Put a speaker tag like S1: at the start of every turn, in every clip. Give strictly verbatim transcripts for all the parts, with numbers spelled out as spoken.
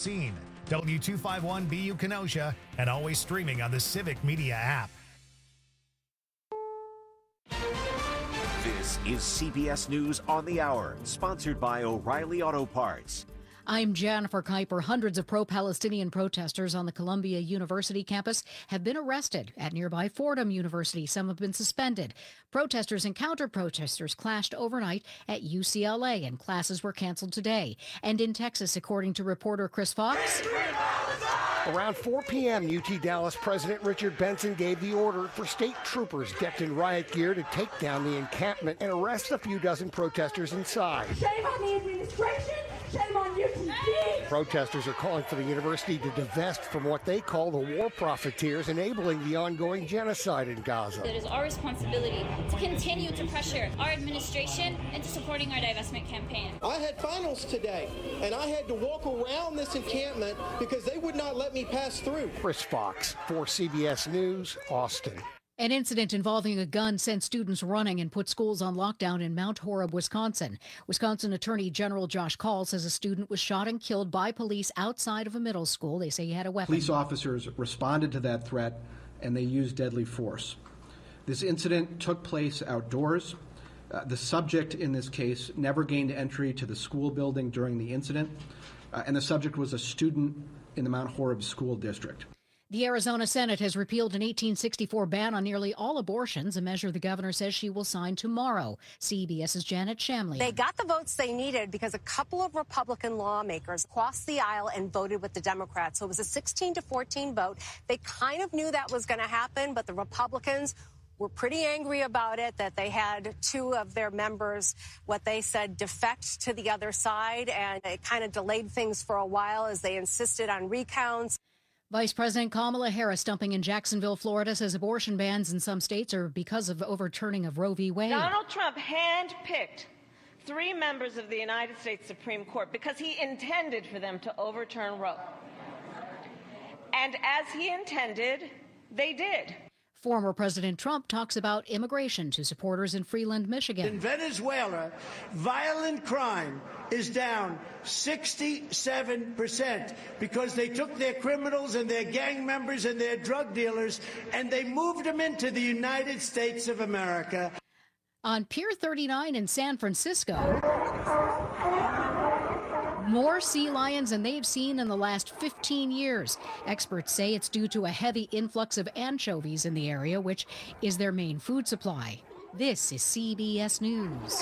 S1: Racine, W two fifty-one B U Kenosha, and always streaming on the Civic Media app.
S2: This is C B S News on the Hour, sponsored by O'Reilly Auto Parts.
S3: I'm Jennifer Kuiper. Hundreds of pro-Palestinian protesters on the Columbia University campus have been arrested. At nearby Fordham University, some have been suspended. Protesters and counter-protesters clashed overnight at U C L A, and classes were canceled today. And in Texas, according to reporter Chris Fox,
S4: around four p.m., U T Dallas President Richard Benson gave the order for state troopers decked in riot gear to take down the encampment and arrest a few dozen protesters inside.
S5: Shame on the administration! Shame on U T D!
S4: Protesters are calling for the university to divest from what they call the war profiteers enabling the ongoing genocide in Gaza.
S6: It is our responsibility to continue to pressure our administration into supporting our divestment campaign.
S7: I had finals today, and I had to walk around this encampment because they would not let me pass through.
S4: Chris Fox for C B S News, Austin.
S3: An incident involving a gun sent students running and put schools on lockdown in Mount Horeb, Wisconsin. Wisconsin Attorney General Josh Kaul says a student was shot and killed by police outside of a middle school. They say he had a weapon.
S8: Police officers responded to that threat, and they used deadly force. This incident took place outdoors. Uh, the subject in this case never gained entry to the school building during the incident, uh, and the subject was a student in the Mount Horeb School District.
S3: The Arizona Senate has repealed an eighteen sixty-four ban on nearly all abortions, a measure the governor says she will sign tomorrow. CBS's Janet Shamlian.
S9: They got the votes they needed because a couple of Republican lawmakers crossed the aisle and voted with the Democrats. So it was a sixteen to fourteen vote. They kind of knew that was going to happen, but the Republicans were pretty angry about it, that they had two of their members, what they said, defect to the other side, and it kind of delayed things for a while as they insisted on recounts.
S3: Vice President Kamala Harris, stumping in Jacksonville, Florida, says abortion bans in some states are because of overturning of Roe v. Wade.
S10: Donald Trump handpicked three members of the United States Supreme Court because he intended for them to overturn Roe. And as he intended, they did.
S3: Former President Trump talks about immigration to supporters in Freeland, Michigan.
S11: In Venezuela, violent crime is down sixty-seven percent because they took their criminals and their gang members and their drug dealers and they moved them into the United States of America.
S3: On Pier thirty-nine in San Francisco, more sea lions than they've seen in the last fifteen years. Experts say it's due to a heavy influx of anchovies in the area, which is their main food supply. This is C B S News.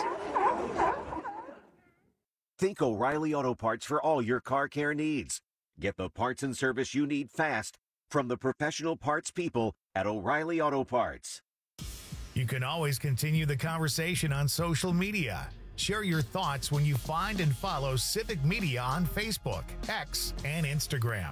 S2: Think O'Reilly Auto Parts for all your car care needs. Get the parts and service you need fast from the professional parts people at O'Reilly Auto Parts.
S1: You can always continue the conversation on social media. Share your thoughts when you find and follow Civic Media on Facebook, X, and Instagram.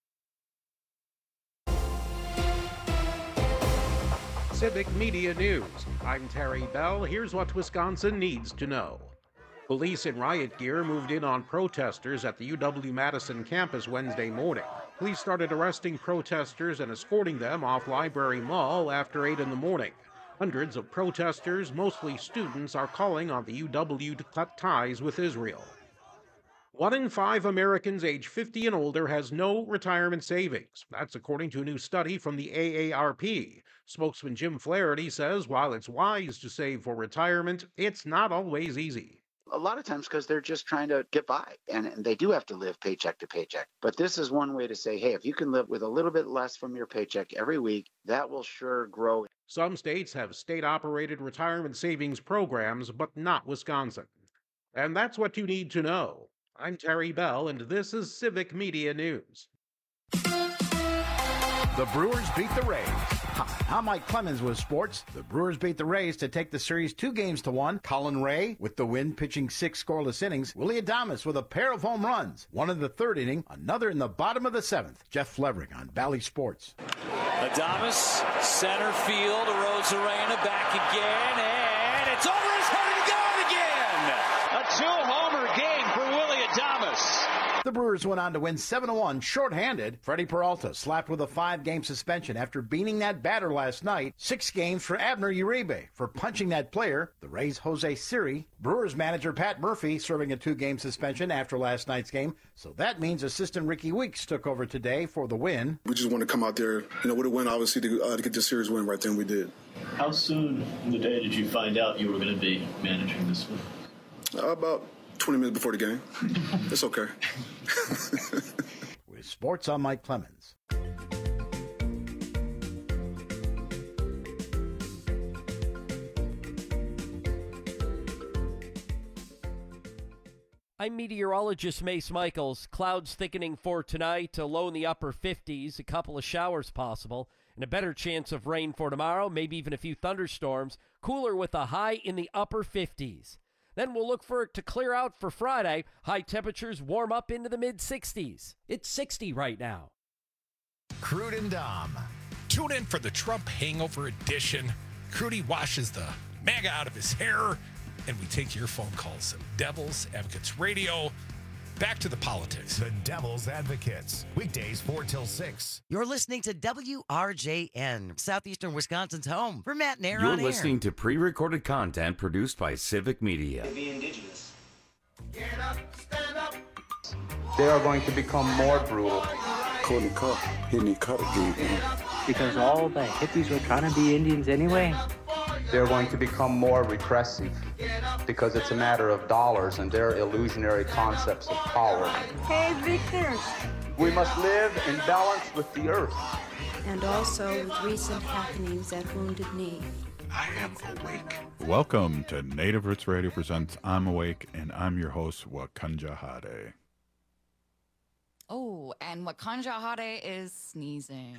S12: Civic Media News. I'm Terry Bell. Here's what Wisconsin needs to know. Police in riot gear moved in on protesters at the U W-Madison campus Wednesday morning. Police started arresting protesters and escorting them off Library Mall after eight in the morning. Hundreds of protesters, mostly students, are calling on the U W to cut ties with Israel. One in five Americans age fifty and older has no retirement savings. That's according to a new study from the A A R P. Spokesman Jim Flaherty says while it's wise to save for retirement, it's not always easy.
S13: A lot of times because they're just trying to get by, and, and they do have to live paycheck to paycheck. But this is one way to say, hey, if you can live with a little bit less from your paycheck every week, that will sure grow.
S12: Some states have state-operated retirement savings programs, but not Wisconsin. And that's what you need to know. I'm Terry Bell, and this is Civic Media News.
S14: The Brewers beat the Rays. Hi, I'm Mike Clemens with sports. The Brewers beat the Rays to take the series two games to one. Colin Ray with the win, pitching six scoreless innings. Willie Adames with a pair of home runs. One in the third inning, another in the bottom of the seventh. Jeff Flevering on Valley Sports.
S15: Adames, center field, Arozarena back again, and it's over his head and gone again! A two-homer game for Willie Adames.
S14: The Brewers went on to win seven to one shorthanded. Freddie Peralta slapped with a five-game suspension after beating that batter last night. Six games for Abner Uribe for punching that player. The Rays' Jose Siri. Brewers manager Pat Murphy serving a two-game suspension after last night's game. So that means assistant Ricky Weeks took over today for the win.
S16: We just want to come out there, you know, with a win, obviously, to, uh, to get the series win right then we did.
S17: How soon in the day did you find out you were going to be managing this one?
S16: Uh, about twenty minutes before the game. It's okay.
S14: With sports, I'm Mike Clemens.
S18: I'm meteorologist Mace Michaels. Clouds thickening for tonight, a low in the upper fifties, a couple of showers possible, and a better chance of rain for tomorrow, maybe even a few thunderstorms. Cooler with a high in the upper fifties. Then we'll look for it to clear out for Friday. High temperatures warm up into the mid-sixties. It's sixty right now.
S1: Crude and Dom.
S19: Tune in for the Trump Hangover Edition. Crudy washes the MAGA out of his hair, and we take your phone calls. Devil's Advocates Radio. Back to the politics.
S1: The Devil's Advocates. Weekdays four till six.
S20: You're listening to W R J N, Southeastern Wisconsin's home for Matt and Aaron
S21: You're
S20: on air.
S21: listening to pre-recorded content produced by Civic Media.
S22: Be indigenous.
S23: Get up, stand up.
S24: They are going to become more brutal.
S25: Courtney Cup, hitting cut again.
S26: Because all the hippies were trying to be Indians anyway.
S24: They're going to become more repressive because it's a matter of dollars and their illusionary concepts of power.
S27: Hey, Victor.
S24: We must live in balance with the earth.
S27: And also with recent happenings at Wounded Knee.
S28: I am awake. Welcome to Native Roots Radio presents I'm Awake, and I'm your host, Wakanja Hade.
S29: Oh, and Wakanja Hade is sneezing.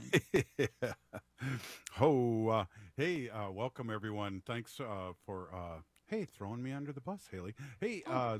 S28: oh, uh, hey, uh, welcome everyone. Thanks uh, for, uh, hey, throwing me under the bus, Haley. Hey, uh,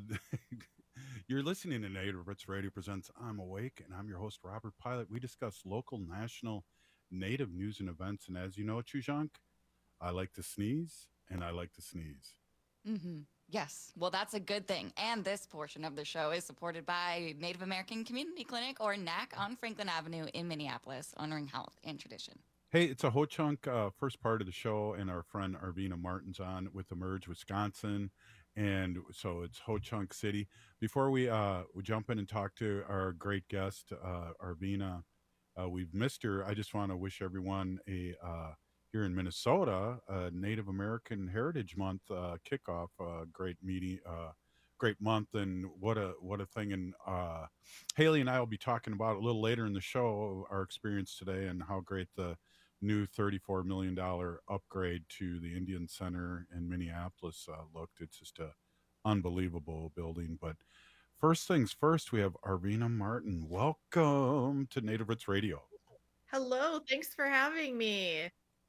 S28: you're listening to Native Roots Radio presents I'm Awake, and I'm your host, Robert Pilot. We discuss local, national, Native news and events, and as you know, Chujank, I like to sneeze, and I like to sneeze.
S29: Mm-hmm. Yes. Well, that's a good thing. And this portion of the show is supported by Native American Community Clinic, or N A C, on Franklin Avenue in Minneapolis, honoring health and tradition.
S28: Hey, it's a Ho-Chunk uh, first part of the show, and our friend Arvina Martin's on with Emerge Wisconsin. And so it's Ho-Chunk City. Before we, uh, we jump in and talk to our great guest, uh, Arvina, uh, we've missed her. I just want to wish everyone a... Uh, here in Minnesota, uh, Native American Heritage Month uh, kickoff, uh, great meeting, uh, great month, and what a what a thing. And uh, Haley and I will be talking about a little later in the show our experience today and how great the new thirty-four million dollars upgrade to the Indian Center in Minneapolis uh, looked. It's just a unbelievable building. But first things first, we have Arvina Martin. Welcome to Native Roots Radio.
S30: Hello, thanks for having me.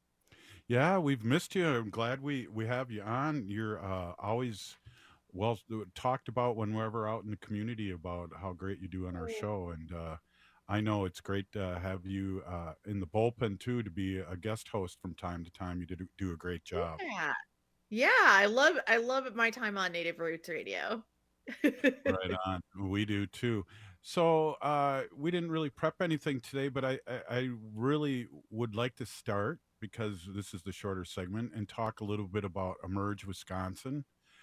S28: Yeah, we've missed you. I'm glad we, we have you on. You're uh, always well talked about when we're ever out in the community about how great you do on our show. And uh, I know it's great to have you uh, in the bullpen, too, to be a guest host from time to time. You did do a great job.
S30: Yeah, yeah I love I love my time on Native Roots Radio.
S28: Right on. We do, too. So uh, we didn't really prep anything today, but I, I, I really would like to start, because this is the shorter segment, and talk a little bit about Emerge Wisconsin,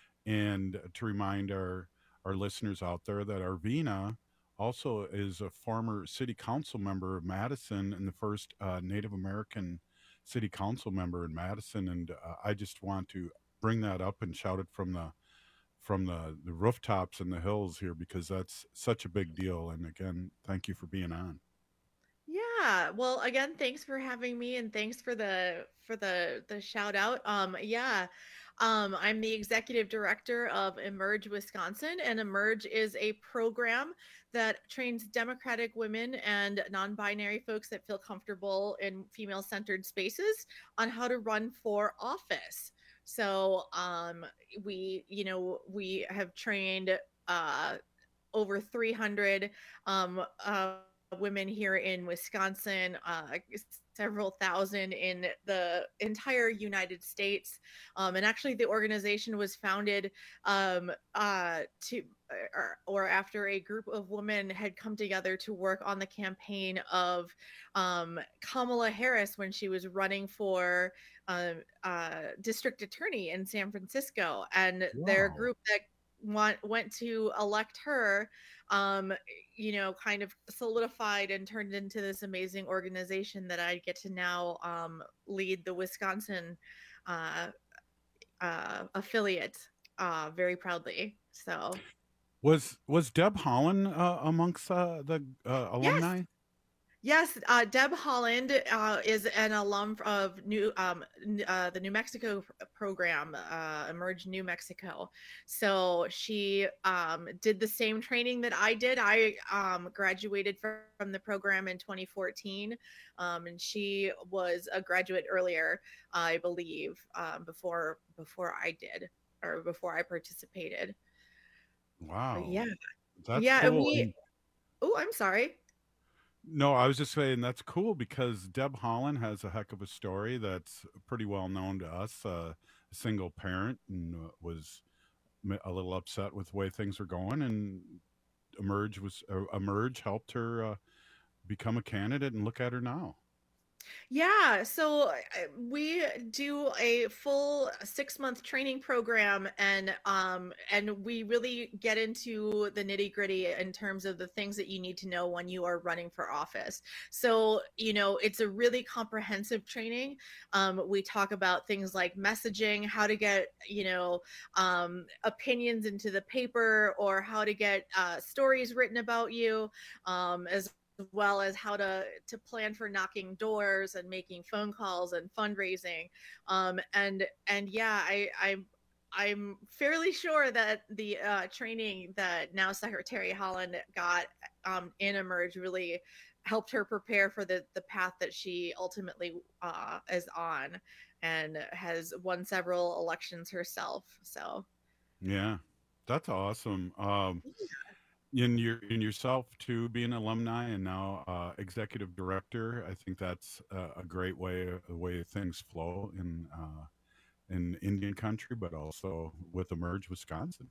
S28: and to remind our, our listeners out there that Arvina also is a former city council member of Madison and the first uh, Native American city council member in Madison. And uh, I just want to bring that up and shout it from the from the, the rooftops and the hills here, because that's such a big deal. And again, thank you for being on.
S30: Yeah, well, again, thanks for having me, and thanks for the for the the shout out. Um, yeah, um, I'm the executive director of Emerge Wisconsin, and Emerge is a program that trains Democratic women and non-binary folks that feel comfortable in female-centered spaces on how to run for office. So, um, we, you know, we have trained uh, over three hundred um, uh, women here in Wisconsin, uh, several thousand in the entire United States. Um, and actually the organization was founded um, uh, to or, or after a group of women had come together to work on the campaign of um, Kamala Harris when she was running for uh, uh, district attorney in San Francisco. And wow. Their group that want, went to elect her um, you know, kind of solidified and turned into this amazing organization that I get to now um, lead the Wisconsin uh, uh, affiliate uh, very proudly. So,
S28: was was Deb Haaland uh, amongst uh, the uh, alumni?
S30: Yes. Yes, uh, Deb Haaland uh, is an alum of New um, uh, the New Mexico program, uh, Emerge New Mexico. So she um, did the same training that I did. I um, graduated from the program in twenty fourteen, um, and she was a graduate earlier, I believe, um, before before I did or before I participated.
S28: Wow.
S30: But yeah.
S28: That's
S30: yeah.
S28: cool.
S30: And we.
S28: And-
S30: oh, I'm sorry.
S28: No, I was just saying that's cool because Deb Haaland has a heck of a story that's pretty well known to us. Uh, a single parent and uh, was a little upset with the way things were going, and Emerge was uh, Emerge helped her uh, become a candidate, and look at her now.
S30: Yeah, so uh, we do a full six month training program, and um, and we really get into the nitty gritty in terms of the things that you need to know when you are running for office. So, you know, it's a really comprehensive training. Um, we talk about things like messaging, how to get, you know, um, opinions into the paper, or how to get uh, stories written about you, um, as as well as how to to plan for knocking doors and making phone calls and fundraising. Um, and and yeah, I I I'm fairly sure that the uh, training that now Secretary Haaland got um, in Emerge really helped her prepare for the the path that she ultimately uh, is on, and has won several elections herself. So
S28: yeah, that's awesome. Um, yeah. In your in yourself too, being an alumni and now uh, executive director, I think that's a, a great way a way things flow in uh, in Indian country, but also with Emerge Wisconsin.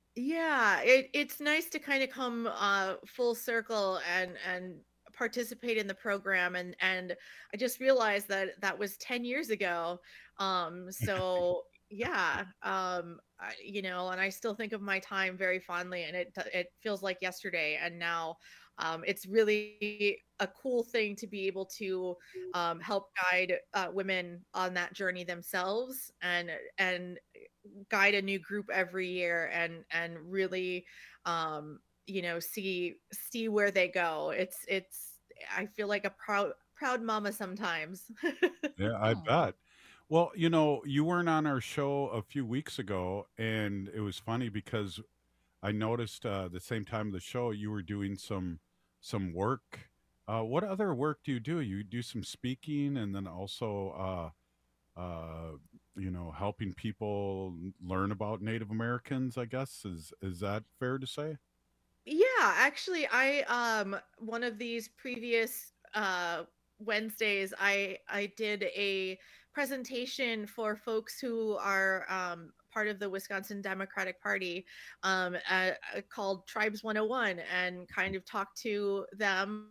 S30: Yeah, it, it's nice to kind of come uh, full circle and and participate in the program, and and I just realized that that was ten years ago. Um, so. Yeah, um, I, you know, and I still think of my time very fondly, and it it feels like yesterday. And now, um, it's really a cool thing to be able to um, help guide uh, women on that journey themselves, and and guide a new group every year, and and really, um, you know, see see where they go. It's it's I feel like a proud proud mama sometimes.
S28: Yeah, I bet. Well, you know, you weren't on our show a few weeks ago, and it was funny because I noticed uh, the same time of the show you were doing some some work. Uh, what other work do you do? You do some speaking, and then also, uh, uh, you know, helping people learn about Native Americans. I guess is is that fair to say?
S30: Yeah, actually, I um one of these previous uh, Wednesdays, I I did a presentation for folks who are um, part of the Wisconsin Democratic Party, um, uh, called Tribes one oh one, and kind of talk to them,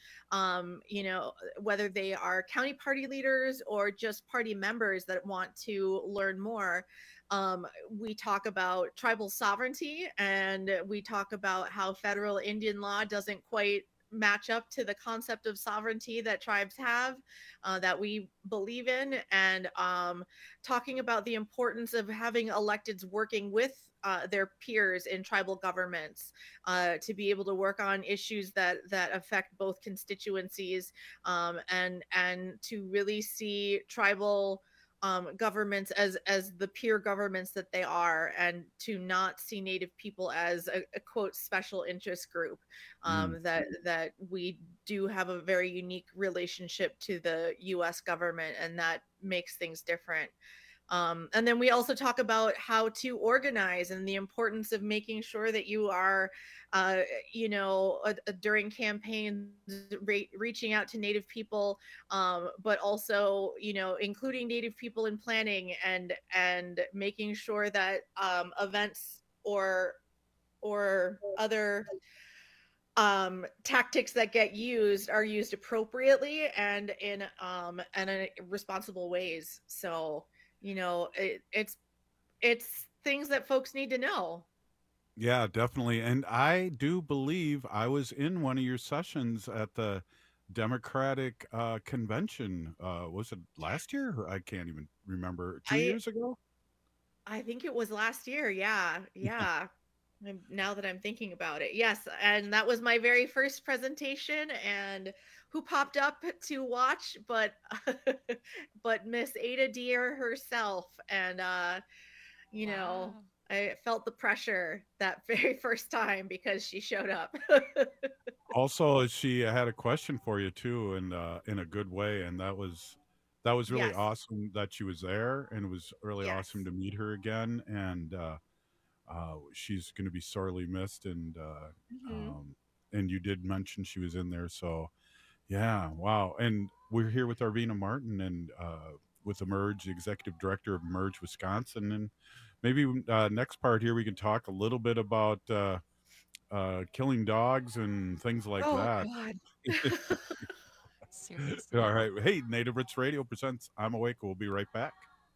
S30: um, you know, whether they are county party leaders or just party members that want to learn more. Um, we talk about tribal sovereignty, and we talk about how federal Indian law doesn't quite match up to the concept of sovereignty that tribes have, uh, that we believe in, and um, talking about the importance of having electeds working with uh, their peers in tribal governments, uh, to be able to work on issues that that affect both constituencies, um, and and to really see tribal Um, governments as as the peer governments that they are, and to not see Native people as a, a quote special interest group, um, mm. that that we do have a very unique relationship to the U S government, and that makes things different. Um, and then we also talk about how to organize and the importance of making sure that you are, uh, you know, uh, uh, during campaigns, re- reaching out to Native people, um, but also, you know, including Native people in planning and and making sure that um, events or or other um tactics that get used are used appropriately and in um and in responsible ways. So you know it, it's it's things that folks need to know.
S28: Yeah, definitely. And I do believe I was in one of your sessions at the Democratic uh convention. Uh was it last year? I can't even remember. Two
S30: I
S28: years ago?
S30: I think it was last year. Yeah, yeah. I'm- Now that I'm thinking about it, yes, and that was my very first presentation. And who popped up to watch, but but Miss Ada Deer herself. And uh, you know, I felt the pressure that very first time because she showed up.
S28: Also, she had a question for you too, and uh, in a good way, and that was that was really
S30: Yes.
S28: awesome that she was there, and it was really
S30: Yes.
S28: awesome to meet her again. And uh, uh, she's going to be sorely missed, and uh,
S30: Mhm.
S28: um, and you did mention she was in there, so yeah, wow. And we're here with Arvina Martin and uh, with Emerge, the executive director of Emerge Wisconsin, and maybe uh, next part here we can talk a little bit about. Uh, uh, killing dogs and things like
S30: Oh,
S28: that.
S30: God.
S29: Seriously.
S28: All right. Hey, Native Roots Radio presents I'm Awake. We'll be right back.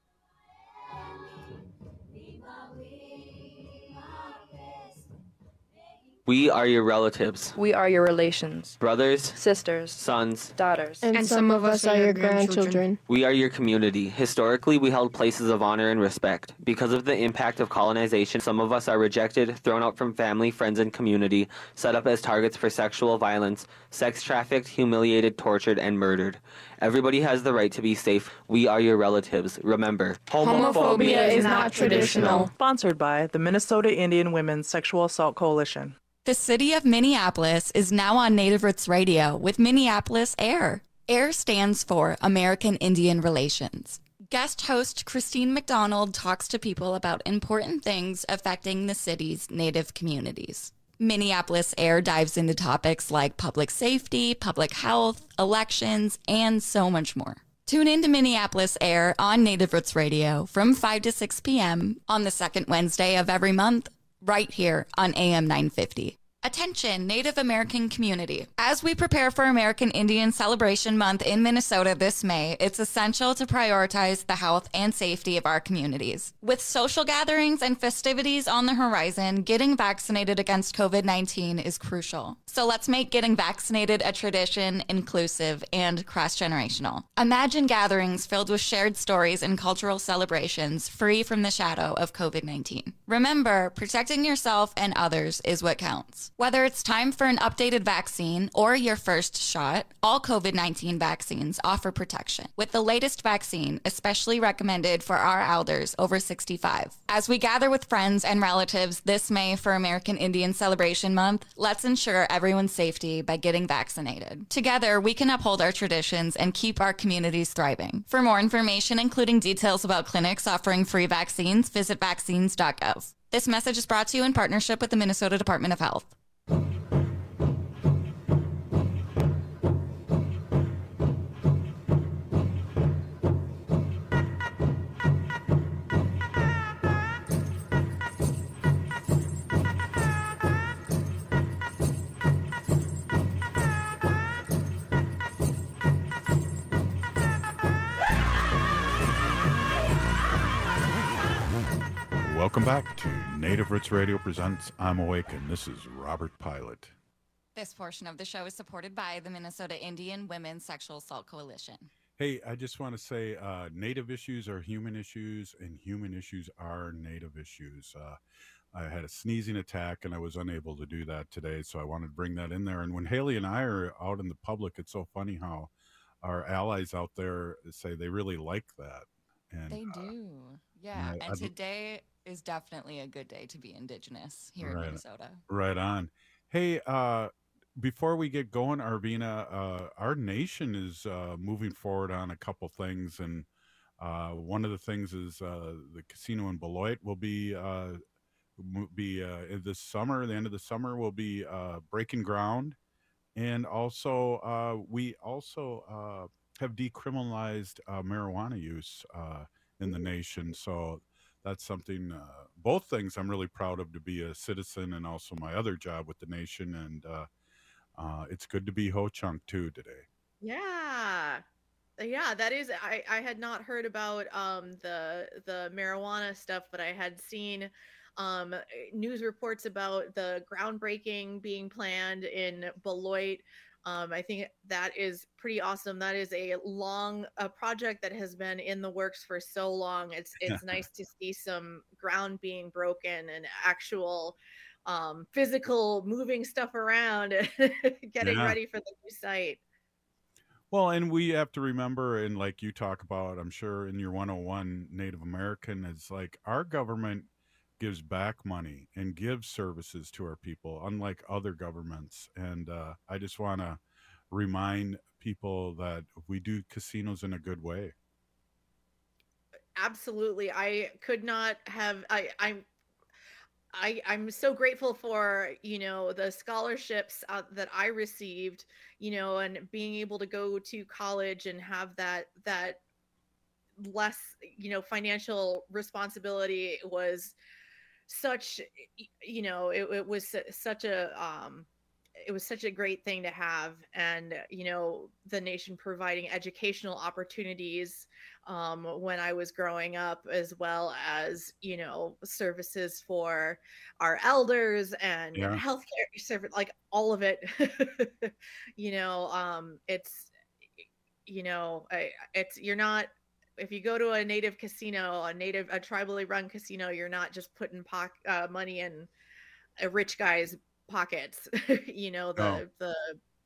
S3: We are your relatives,
S4: We are your relations,
S3: brothers,
S4: sisters,
S3: sons.
S4: daughters.
S5: And, some of us are your grandchildren.
S3: We are your community. Historically, we held places of honor and respect. Because of the impact of colonization, some of us are rejected, thrown out from family, friends, and community, set up as targets for sexual violence, sex trafficked, humiliated, tortured, and murdered. Everybody has the right to be safe. We are your relatives. Remember,
S5: Homophobia is not traditional.
S6: Sponsored by the Minnesota Indian Women's Sexual Assault Coalition.
S29: The city of Minneapolis is now on Native Roots Radio with Minneapolis AIR. AIR stands for American Indian Relations. Guest host Christine McDonald talks to people about important things affecting the city's Native communities. Minneapolis AIR dives into topics like public safety, public health, elections, and so much more. Tune in to Minneapolis AIR on Native Roots Radio from five to six p.m. on the second Wednesday of every month, right here on A M nine fifty. Attention, Native American community. As we prepare for American Indian Celebration Month in Minnesota this May, it's essential to prioritize the health and safety of our communities. With social gatherings and festivities on the horizon, getting vaccinated against COVID nineteen is crucial. So let's make getting vaccinated a tradition, inclusive, and cross-generational. Imagine gatherings filled with shared stories and cultural celebrations, free from the shadow of COVID nineteen. Remember, protecting yourself and others is what counts. Whether it's time for an updated vaccine or your first shot, all COVID nineteen vaccines offer protection, with the latest vaccine especially recommended for our elders over sixty-five. As we gather with friends and relatives this May for American Indian Celebration Month, let's ensure everyone's safety by getting vaccinated. Together, we can uphold our traditions and keep our communities thriving. For more information, including details about clinics offering free vaccines, visit vaccines dot gov. This message is brought to you in partnership with the Minnesota Department of Health.
S28: Welcome back to Native Roots Radio presents I'm Awake, and this is Robert Pilot.
S29: This portion of the show is supported by the Minnesota Indian Women's Sexual Assault Coalition.
S28: Hey, I just want to say uh, Native issues are human issues, and human issues are Native issues. Uh, I had a sneezing attack, and I was unable to do that today, so I wanted to bring that in there. And when Haley and I are out in the public, it's so funny how our allies out there say they really like that. And,
S29: They do.
S28: uh,
S29: Yeah.
S28: I-
S29: And
S28: I'd-
S29: today is definitely a good day to be Indigenous here in
S28: Right.
S29: Minnesota.
S28: Right on. Hey, uh, before we get going, Arvina, uh, our nation is uh, moving forward on a couple things, and Uh, one of the things is uh, the casino in Beloit will be uh, will be uh, this summer. The end of the summer will be uh, breaking ground, and also uh, we also uh, have decriminalized uh, marijuana use uh, in the nation. So that's something. Uh, both things I'm really proud of, to be a citizen and also my other job with the nation. And uh, uh, it's good to be Ho Chunk too today.
S30: Yeah. Yeah, that is I I had not heard about um the the marijuana stuff, but I had seen um news reports about the groundbreaking being planned in Beloit. Um I think that is pretty awesome. That is a long a project that has been in the works for so long. It's it's nice to see some ground being broken and actual um physical moving stuff around, getting
S28: Yeah.
S30: ready for the new site.
S28: Well, and we have to remember, and like you talk about, I'm sure in your one oh one Native American, it's like our government gives back money and gives services to our people, unlike other governments. And uh, I just want to remind people that we do casinos in a good way.
S30: Absolutely. I could not have I I'm I I'm so grateful for, you know, the scholarships uh, that I received, you know, and being able to go to college and have that that less, you know, financial responsibility was such, y- you know, it, it was su- such a um it was such a great thing to have. And you know, the nation providing educational opportunities um when I was growing up, as well as, you know, services for our elders and
S28: Yeah.
S30: healthcare service, like all of it. You know, um it's you know, I, it's you're not if you go to a native casino, a native a tribally run casino, you're not just putting poc- uh, money in a rich guy's pockets. You know,
S28: Oh,
S30: the the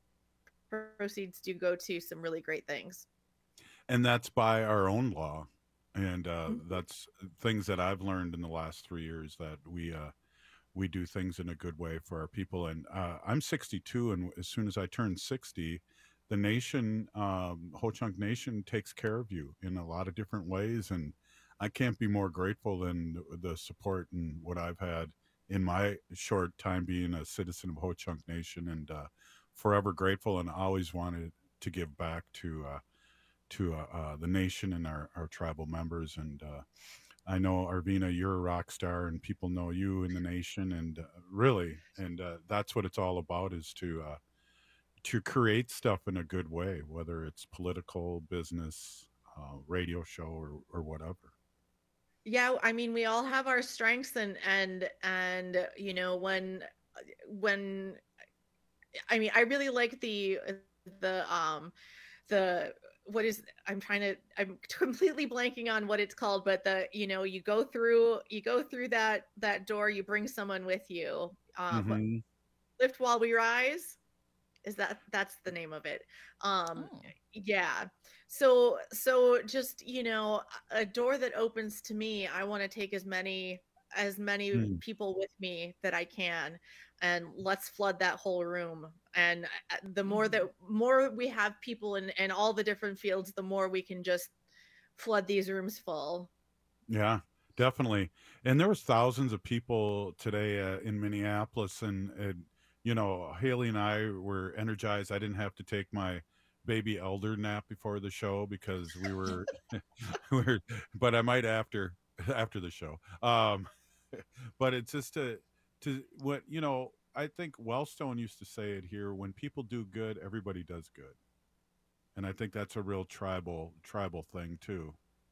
S30: proceeds do go to some really great things.
S28: and that's by our own law. And uh,
S30: Mhm.
S28: that's things that I've learned in the last three years, that we uh, we do things in a good way for our people. And uh, I'm sixty-two, and as soon as I turn sixty, the nation, um, Ho Chunk Nation, takes care of you in a lot of different ways. And I can't be more grateful than the, the support and what I've had in my short time being a citizen of Ho Chunk Nation, and uh, forever grateful, and always wanted to give back to uh, to uh, uh, the nation and our, our tribal members. And uh, I know, Arvina, you're a rock star, and people know you in the nation, and uh, really, and uh, that's what it's all about, is to uh, to create stuff in a good way, whether it's political, business, uh, radio show, or, or whatever.
S30: Yeah, I mean, we all have our strengths, and and and you know, when when I mean, I really like the the um the what is I'm trying to I'm completely blanking on what it's called, but the you know, you go through you go through that that door, you bring someone with you. Um
S28: Hmm.
S30: Lift While We Rise, is that that's the name of it. Um
S29: Oh.
S30: yeah. So so just, you know, a door that opens to me, I want to take as many as many
S28: Mm.
S30: people with me that I can, and let's flood that whole room. And uh, the more that more we have people in in all the different fields, the more we can just flood these rooms full.
S28: Yeah, definitely. And there was thousands of people today uh, in Minneapolis, and, and you know, Haley and I were energized. I didn't have to take my baby elder nap before the show because we were, we were, but I might after after the show. Um, but it's just to to what you know. I think Wellstone used to say it here: when people do good, everybody does good, and I think that's a real tribal tribal thing too.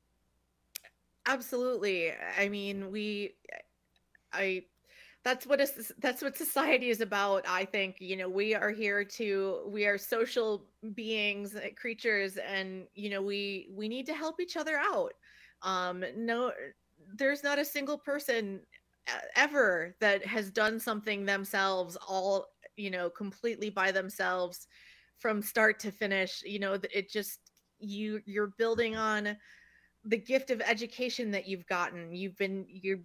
S30: Absolutely. I mean, we I that's what is that's what society is about. I think, you know, we are here to we are social beings, uh, creatures, and you know, we we need to help each other out. Um no, there's not a single person uh, ever that has done something themselves all, you know, completely by themselves from start to finish. You know, th- it just you you're building on the gift of education that you've gotten. You've been you're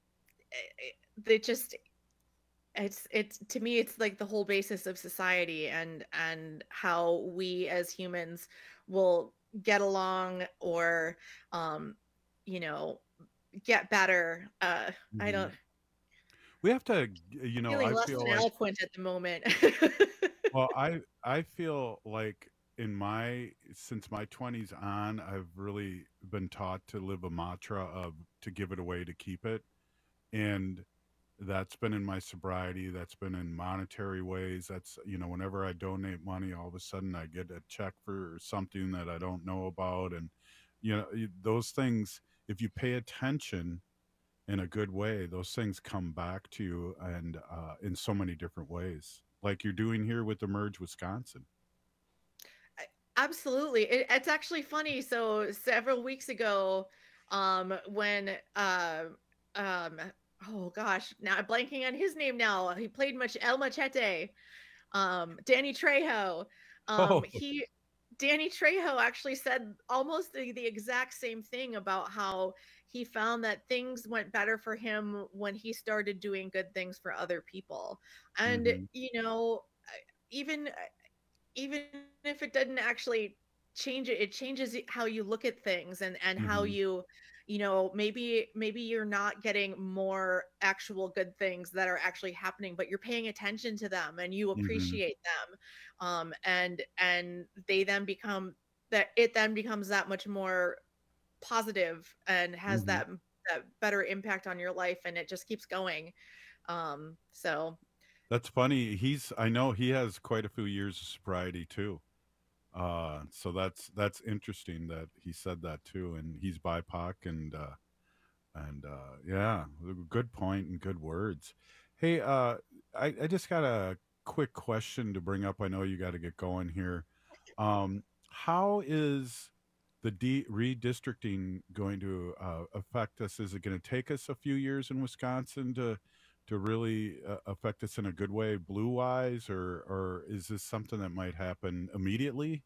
S30: they just it's it's to me, it's like the whole basis of society, and and how we as humans will get along or, um, you know, get better. Uh, mm-hmm. I don't.
S28: We have to, you know,
S30: feeling
S28: I
S30: less
S28: feel
S30: than
S28: like,
S30: eloquent at the moment.
S28: well, I I feel like in my since my twenties on, I've really been taught to live a mantra of to give it away to keep it, and that's been in my sobriety. That's been in monetary ways. That's, you know, whenever I donate money, all of a sudden I get a check for something that I don't know about, and you know those things. If you pay attention in a good way, those things come back to you, and uh, in so many different ways, like you're doing here with Emerge Wisconsin.
S30: Absolutely. It, it's actually funny. So several weeks ago, um, when, uh, um, oh gosh, now I'm blanking on his name now. He played much El Machete, um, Danny Trejo. Um, oh. he, Danny Trejo actually said almost the, the exact same thing about how he found that things went better for him when he started doing good things for other people. And, mm-hmm. you know, even, even if it doesn't actually change it, it changes how you look at things and, and mm-hmm. how you, you know, maybe, maybe you're not getting more actual good things that are actually happening, but you're paying attention to them and you appreciate mm-hmm. them. Um, and, and they then become that it then becomes that much more positive and has mm-hmm. that, that better impact on your life. And it just keeps going. Um, so
S28: that's funny. He's, I know he has quite a few years of sobriety too. Uh, so that's, that's interesting that he said that too. And he's B I P O C and, uh, and, uh, yeah, good point and good words. Hey, uh, I, I just got a quick question to bring up. I know you got to get going here. Um, how is the de- redistricting going to uh, affect us? Is it going to take us a few years in Wisconsin to, to really uh, affect us in a good way, blue wise, or, or is this something that might happen immediately?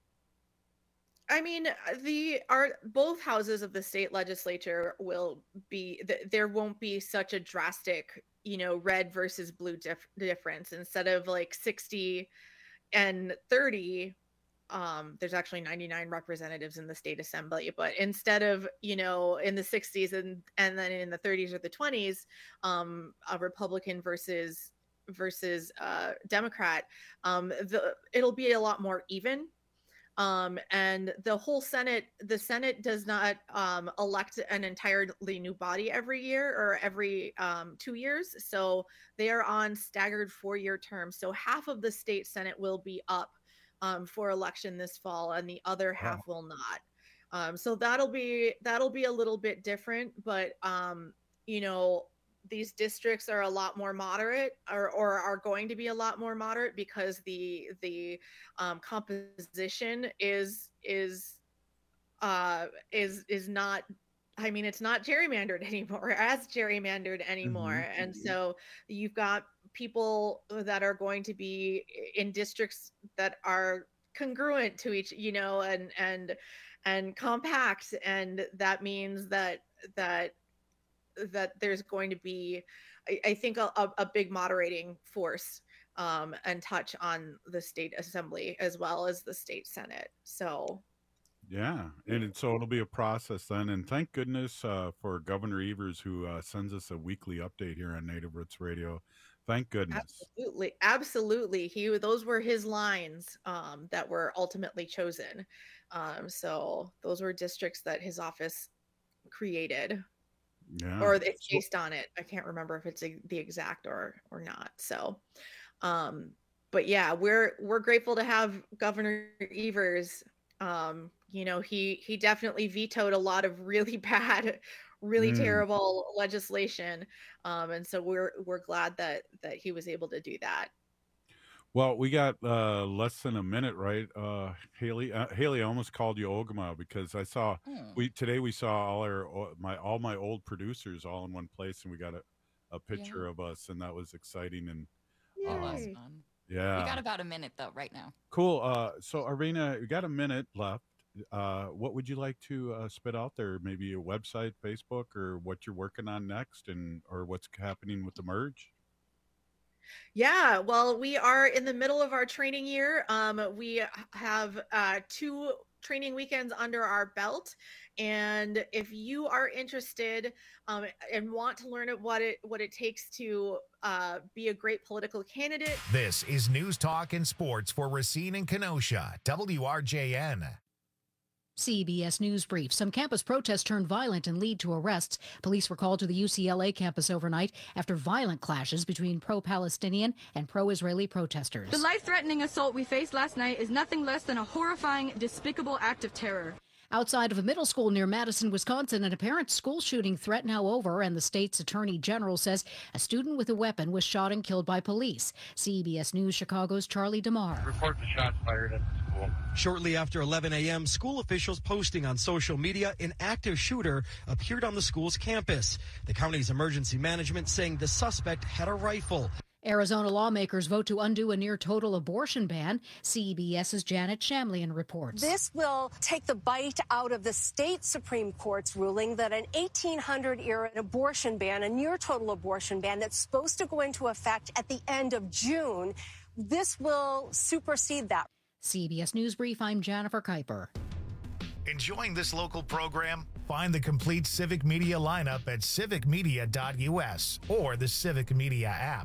S30: I mean, the are both houses of the state legislature will be, th- there won't be such a drastic, you know, red versus blue dif- difference. Instead of like sixty and thirty, um, there's actually ninety-nine representatives in the state assembly, but instead of, you know, in the sixties and, and then in the thirties or the twenties, um, a Republican versus, versus, uh, Democrat, um, the, it'll be a lot more even. Um, and the whole Senate, the Senate does not, um, elect an entirely new body every year or every, um, two years. So they are on staggered four-year terms. So half of the state Senate will be up Um, for election this fall, and the other half wow. will not. Um, so that'll be that'll be a little bit different, but um, you know, these districts are a lot more moderate, or or are going to be a lot more moderate because the the um, composition is is uh, is is not. I mean, it's not gerrymandered anymore, as gerrymandered anymore, mm-hmm. and so you've got people that are going to be in districts that are congruent to each, you know, and and and compact, and that means that that that there's going to be, I, I think, a, a big moderating force um, and touch on the state assembly as well as the state Senate. So.
S28: Yeah, and it, so it'll be a process then, and thank goodness uh, for Governor Evers, who uh, sends us a weekly update here on Native Roots Radio. Thank goodness.
S30: Absolutely, absolutely. He those were his lines um, that were ultimately chosen. Um, so those were districts that his office created,
S28: yeah,
S30: or it's based on it. I can't remember if it's a, the exact or or not. So, um, but yeah, we're we're grateful to have Governor Evers. Um, you know, he he definitely vetoed a lot of really bad, really mm. terrible legislation, um, and so we're we're glad that that he was able to do that.
S28: Well, we got uh, less than a minute, right, uh, Haley? Uh, Haley, I almost called you Ogama because I saw hmm. we today we saw all our my all my old producers all in one place, and we got a, a picture yeah. of us, and that was exciting. And
S29: uh, that was fun.
S28: Yeah,
S29: we got about a minute though right now.
S28: Cool. Uh, so Arvina, we got a minute left. Uh, what would you like to uh, spit out there? Maybe a website, Facebook, or what you're working on next, and or what's happening with the merge?
S30: Yeah, well, we are in the middle of our training year. Um, we have uh, two training weekends under our belt. And if you are interested um, and want to learn what it what it takes to uh, be a great political candidate.
S1: This is News Talk and Sports for Racine and Kenosha, W R J N.
S2: C B S News Brief. Some campus protests turned violent and lead to arrests. Police were called to the U C L A campus overnight after violent clashes between pro-Palestinian and pro-Israeli protesters.
S4: The life-threatening assault we faced last night is nothing less than a horrifying, despicable act of terror.
S2: Outside of a middle school near Madison, Wisconsin, an apparent school shooting threat now over, and the state's attorney general says a student with a weapon was shot and killed by police. C B S News Chicago's Charlie DeMar.
S7: Report the shots fired at the school. Shortly after eleven a.m., school officials posting on social media an active shooter appeared on the school's campus. The county's emergency management saying the suspect had a rifle.
S2: Arizona lawmakers vote to undo a near-total abortion ban. CBS's Janet Shamlian reports.
S8: This will take the bite out of the state Supreme Court's ruling that an eighteen hundred era abortion ban, a near-total abortion ban that's supposed to go into effect at the end of June, this will supersede that.
S2: C B S News Brief, I'm Jennifer Kuiper.
S1: Enjoying this local program? Find the complete Civic Media lineup at civic media dot U S or the Civic Media app.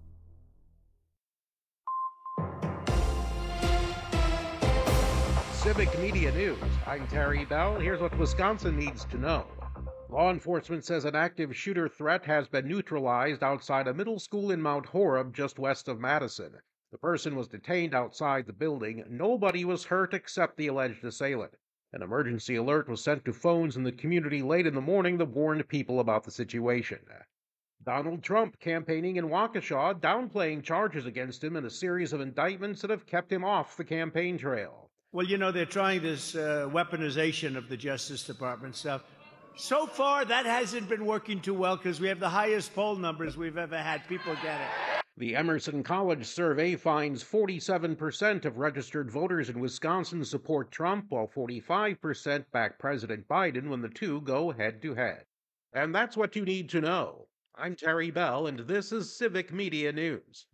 S9: Civic Media News. I'm Terry Bell. Here's what Wisconsin needs to know. Law enforcement says an active shooter threat has been neutralized outside a middle school in Mount Horeb, just west of Madison. The person was detained outside the building. Nobody was hurt except the alleged assailant. An emergency alert was sent to phones in the community late in the morning that warned people about the situation. Donald Trump campaigning in Waukesha, downplaying charges against him in a series of indictments that have kept him off the campaign trail.
S10: Well, you know, they're trying this uh, weaponization of the Justice Department stuff. So far, that hasn't been working too well because we have the highest poll numbers we've ever had. People get it.
S9: The Emerson College survey finds forty-seven percent of registered voters in Wisconsin support Trump, while forty-five percent back President Biden when the two go head-to-head. And that's what you need to know. I'm Terry Bell, and this is Civic Media News.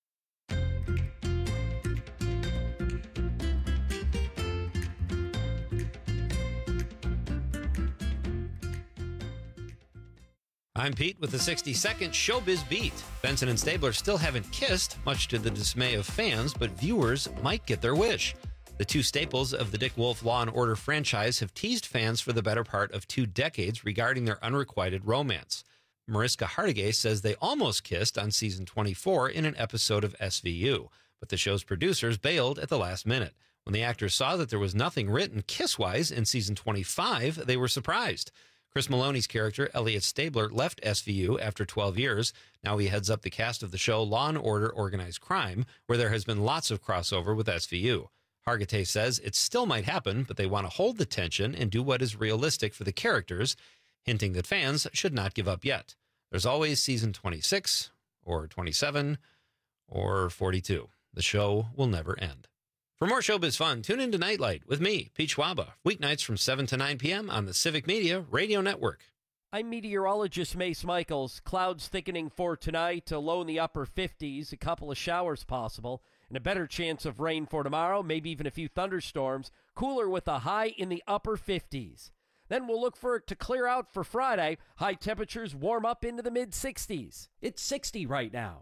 S11: I'm Pete with the sixty-second Showbiz Beat. Benson and Stabler still haven't kissed, much to the dismay of fans, but viewers might get their wish. The two staples of the Dick Wolf Law and Order franchise have teased fans for the better part of two decades regarding their unrequited romance. Mariska Hargitay says they almost kissed on season twenty-four in an episode of S V U, but the show's producers bailed at the last minute. When the actors saw that there was nothing written kiss-wise in season twenty-five, they were surprised. Chris Maloney's character, Elliot Stabler, left S V U after twelve years. Now he heads up the cast of the show Law and Order Organized Crime, where there has been lots of crossover with S V U. Hargitay says it still might happen, but they want to hold the tension and do what is realistic for the characters, hinting that fans should not give up yet. There's always season twenty-six, or twenty-seven, or forty-two. The show will never end. For more showbiz fun, tune in to Nightlight with me, Pete Schwaba, weeknights from seven to nine p.m. on the Civic Media Radio Network.
S18: I'm meteorologist Mace Michaels. Clouds thickening for tonight, a low in the upper fifties, a couple of showers possible, and a better chance of rain for tomorrow, maybe even a few thunderstorms. Cooler with a high in the upper fifties. Then we'll look for it to clear out for Friday. High temperatures warm up into the mid-sixties. It's sixty right now.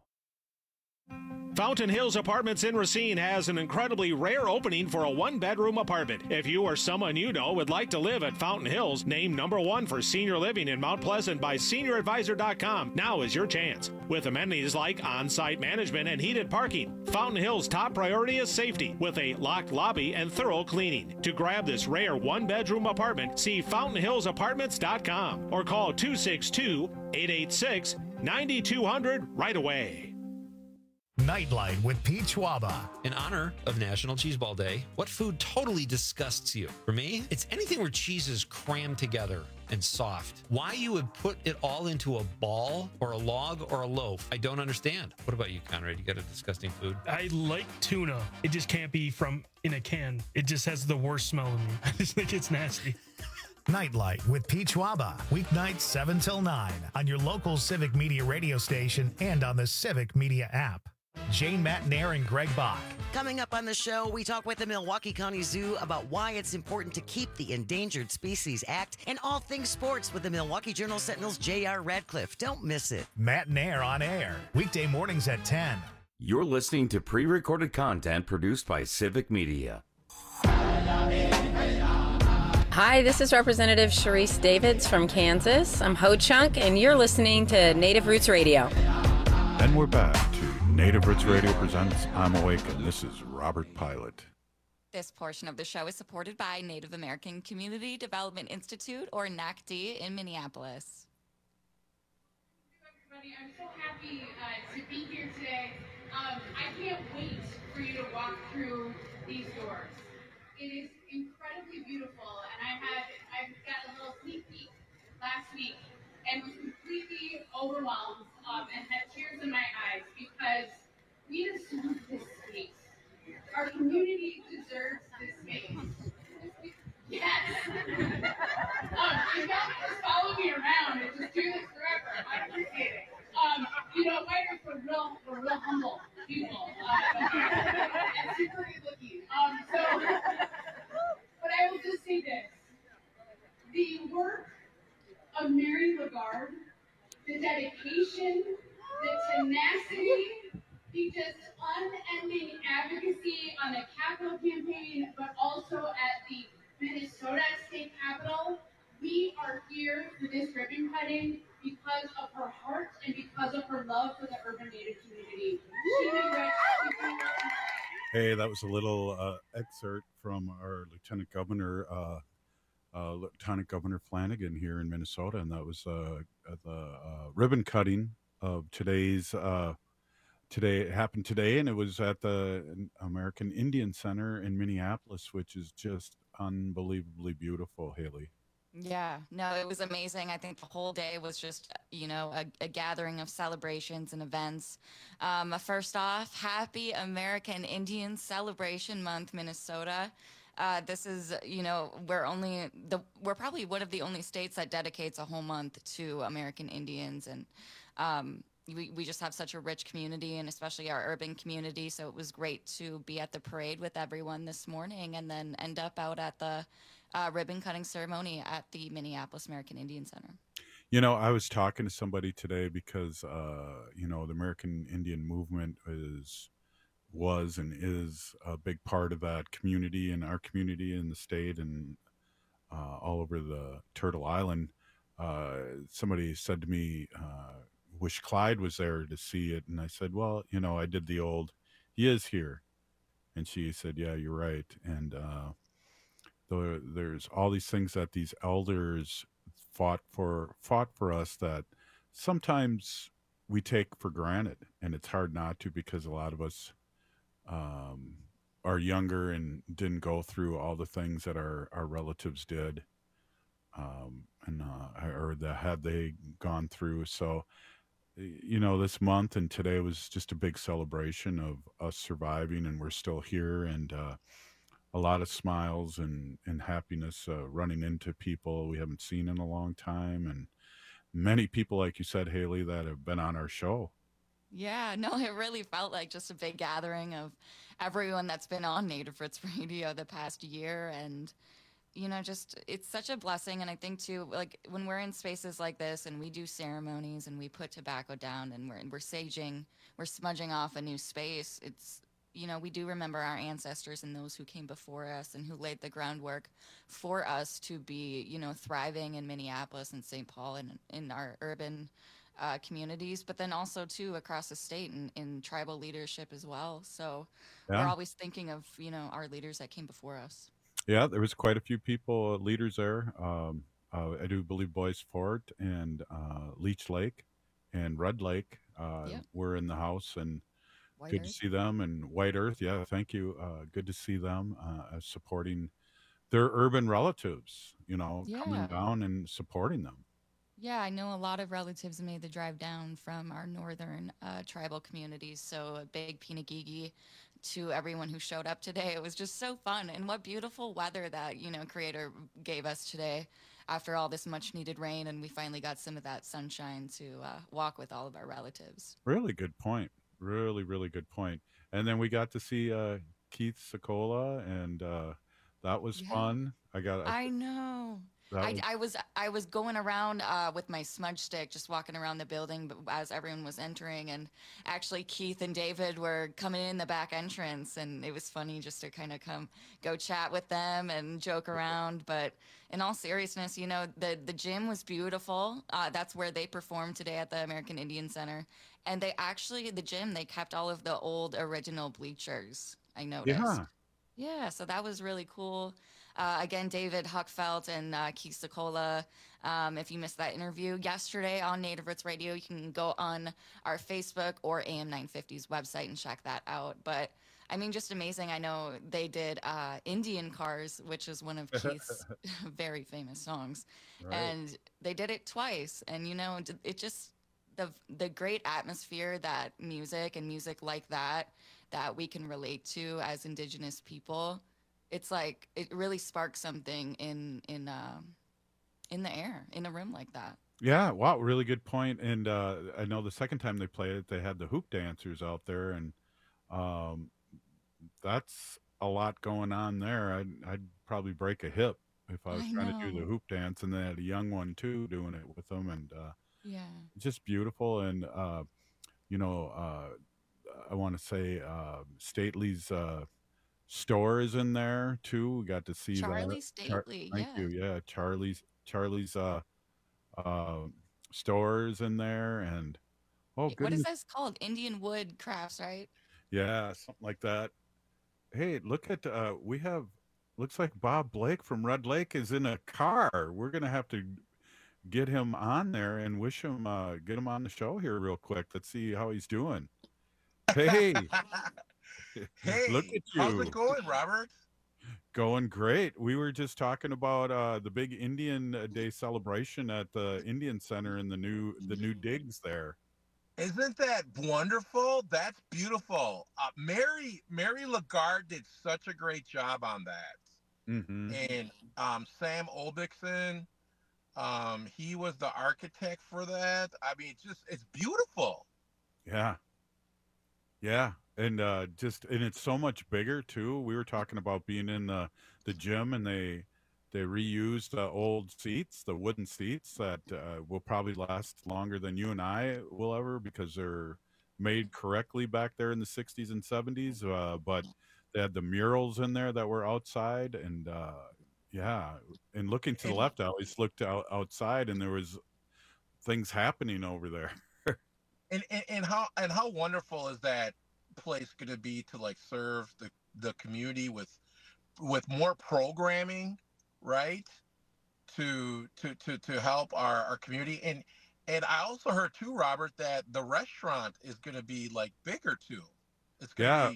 S12: Fountain Hills Apartments in Racine has an incredibly rare opening for a one-bedroom apartment. If you or someone you know would like to live at Fountain Hills, named number one for senior living in Mount Pleasant by senior advisor dot com, now is your chance. With amenities like on-site management and heated parking, Fountain Hills' top priority is safety, with a locked lobby and thorough cleaning. To grab this rare one-bedroom apartment, see fountain hills apartments dot com or call two six two, eight eight six, nine two zero zero right away.
S1: Nightlight with Pete Schwaba.
S11: In honor of National Cheese Ball Day, what food totally disgusts you? For me, it's anything where cheese is crammed together and soft. Why you would put it all into a ball or a log or a loaf, I don't understand. What about you, Conrad? You got a disgusting food?
S13: I like tuna. It just can't be from in a can. It just has the worst smell to me. I just think it's nasty.
S1: Nightlight with Pete Schwaba, weeknights seven till nine on your local Civic Media radio station and on the Civic Media app. Jane Matnair and Greg Bach.
S14: Coming up on the show, we talk with the Milwaukee County Zoo about why it's important to keep the Endangered Species Act and all things sports with the Milwaukee Journal Sentinel's J R Radcliffe. Don't miss it.
S1: Matnair on air, weekday mornings at ten.
S15: You're listening to pre-recorded content produced by Civic Media.
S16: Hi, this is Representative Sharice Davids from Kansas. I'm Ho Chunk, and you're listening to Native Roots Radio.
S28: And we're back to Native Roots Radio presents I'm Awake, and this is Robert Pilot.
S29: This portion of the show is supported by Native American Community Development Institute, or N A C D, in Minneapolis.
S17: Everybody, I'm so happy uh, to be here today. Um, I can't wait for you to walk through these doors. It is incredibly beautiful, and I had I got a little sneak peek last week and was completely overwhelmed um, and had tears in my eyes because we deserve this space. Our community deserves this space. Yes. um, you guys just follow me around and just do this forever. I appreciate it. Um, you know, White Earth, we're real, we're real humble people. Uh, and super good looking. Um, so, but I will just say this. The work of Mary Lagarde, the dedication, the tenacity, the just unending advocacy on the Capitol campaign, but also at the Minnesota State Capitol, we are here for this ribbon cutting because of her heart and because of her love for the urban Native community. She made right.
S28: Hey, that was a little uh, excerpt from our Lieutenant Governor, uh, uh, Lieutenant Governor Flanagan here in Minnesota, and that was uh, the uh, ribbon cutting of today's. Uh, today it happened today, and it was at the American Indian Center in Minneapolis, which is just unbelievably beautiful, Haley.
S29: Yeah, no, it was amazing. I think the whole day was just, you know, a, a gathering of celebrations and events. Um, first off, happy American Indian Celebration Month, Minnesota. Uh, this is, you know, we're only the we're probably one of the only states that dedicates a whole month to American Indians, and um, we we just have such a rich community, and especially our urban community. So it was great to be at the parade with everyone this morning, and then end up out at the Uh, ribbon cutting ceremony at the Minneapolis American Indian Center.
S28: You know, I was talking to somebody today because, uh, you know, the American Indian movement is, was and is a big part of that community and our community in the state and uh, all over the Turtle Island. Uh, somebody said to me, uh, wish Clyde was there to see it. And I said, well, you know, I did the old, he is here. And she said, yeah, you're right. And, uh, there's all these things that these elders fought for fought for us that sometimes we take for granted, and it's hard not to because a lot of us um, are younger and didn't go through all the things that our, our relatives did, um, and uh, or that had they gone through. So, you know, this month and today was just a big celebration of us surviving, and we're still here, and uh, a lot of smiles and, and happiness uh, running into people we haven't seen in a long time. And many people, like you said, Haley, that have been on our show.
S29: Yeah, no, it really felt like just a big gathering of everyone that's been on Native Roots Radio the past year. And, you know, just it's such a blessing. And I think, too, like when we're in spaces like this and we do ceremonies and we put tobacco down and we're, we're saging, we're smudging off a new space, it's, you know, we do remember our ancestors and those who came before us and who laid the groundwork for us to be, you know, thriving in Minneapolis and Saint Paul and in our urban uh, communities, but then also, too, across the state and in tribal leadership as well. So
S28: Yeah.
S29: we're always thinking of, you know, our leaders that came before us.
S28: Yeah, there was quite a few people, uh, leaders there. Um, uh, I do believe Boyce Fort and uh, Leech Lake and Red Lake uh,
S29: Yeah.
S28: were in the house, and
S29: White
S28: good to
S29: Earth.
S28: see them. And White Earth, yeah, thank you. Uh, good to see them uh, as supporting their urban relatives, you know, coming
S29: Yeah.
S28: down and supporting them.
S29: Yeah, I know a lot of relatives made the drive down from our northern uh, tribal communities. So a big Pinagigi to everyone who showed up today. It was just so fun. And what beautiful weather that, you know, Creator gave us today after all this much needed rain. And we finally got some of that sunshine to uh, walk with all of our relatives.
S28: Really good point. Really, really good point. And then we got to see uh, Keith Secola, and uh, that was
S29: Yeah.
S28: fun. I got.
S29: I know.
S28: That
S29: I,
S28: was-
S29: I was I was going around uh, with my smudge stick, just walking around the building, but as everyone was entering, and actually Keith and David were coming in the back entrance, and it was funny just to kind of come go chat with them and joke around. But in all seriousness, you know, the the gym was beautiful. Uh, that's where they performed today at the American Indian Center, and they actually the gym they kept all of the old original bleachers. I noticed.
S28: Yeah.
S29: Yeah, so that was really cool. Uh, again, David Huckfeld and uh, Keith Secola. Um, if you missed that interview yesterday on Native Roots Radio, you can go on our Facebook or A M nine fifty's website and check that out. But I mean, just amazing. I know they did uh, Indian Cars, which is one of Keith's very famous songs,
S28: Right.
S29: and they did it twice. And you know, it- it just the the great atmosphere that music and music like that that we can relate to as Indigenous people. It's like it really sparks something in in um, in the air in a room like that.
S28: Yeah, wow, really good point. And uh, I know the second time they played it, they had the hoop dancers out there, and um, that's a lot going on there. I'd, I'd probably break a hip if I was
S29: I
S28: trying to do the
S29: know.
S28: hoop dance, and they had a young one too doing it with them, and uh,
S29: Yeah.
S28: just beautiful. And uh, you know, uh, I want to say uh, Stately's uh, store is in there too. We got to see
S29: Charlie
S28: that.
S29: Stately,
S28: Thank
S29: yeah.
S28: you. Yeah, Charlie's Charlie's uh, uh, store is in there, and oh
S29: What
S28: goodness,
S29: is this called? Indian Wood Crafts, right?
S28: yeah, something like that. Hey, look at uh, we have. Looks like Bob Blake from Red Lake is in a car. We're gonna have to get him on there and wish him, uh, get him on the show here real quick. Let's see how he's doing. Hey,
S3: Hey,
S28: look at you.
S3: how's it going, Robert?
S28: Going great. We were just talking about uh, the big Indian uh, Day celebration at the Indian Center and the new the new digs there.
S3: Isn't that wonderful? That's beautiful. Uh, Mary Mary Lagarde did such a great job on that,
S28: Mm-hmm.
S3: and um, Sam Olbixson, um, he was the architect for that. I mean, it's just it's beautiful.
S28: Yeah. Yeah. And uh just and it's so much bigger too. We were talking about being in the the gym, and they they reused the old seats, the wooden seats that uh, will probably last longer than you and I will ever, because they're made correctly back there in the sixties and seventies. Uh, but they had the murals in there that were outside, and uh, yeah. And looking to the left, I always looked out outside, and there was things happening over there.
S3: And, and and how and how wonderful is that place going to be to like serve the the community with with more programming, right? To to to to help our our community. And and I also heard too, Robert, that the restaurant is going to be like bigger too. It's going to
S28: Yeah.
S3: be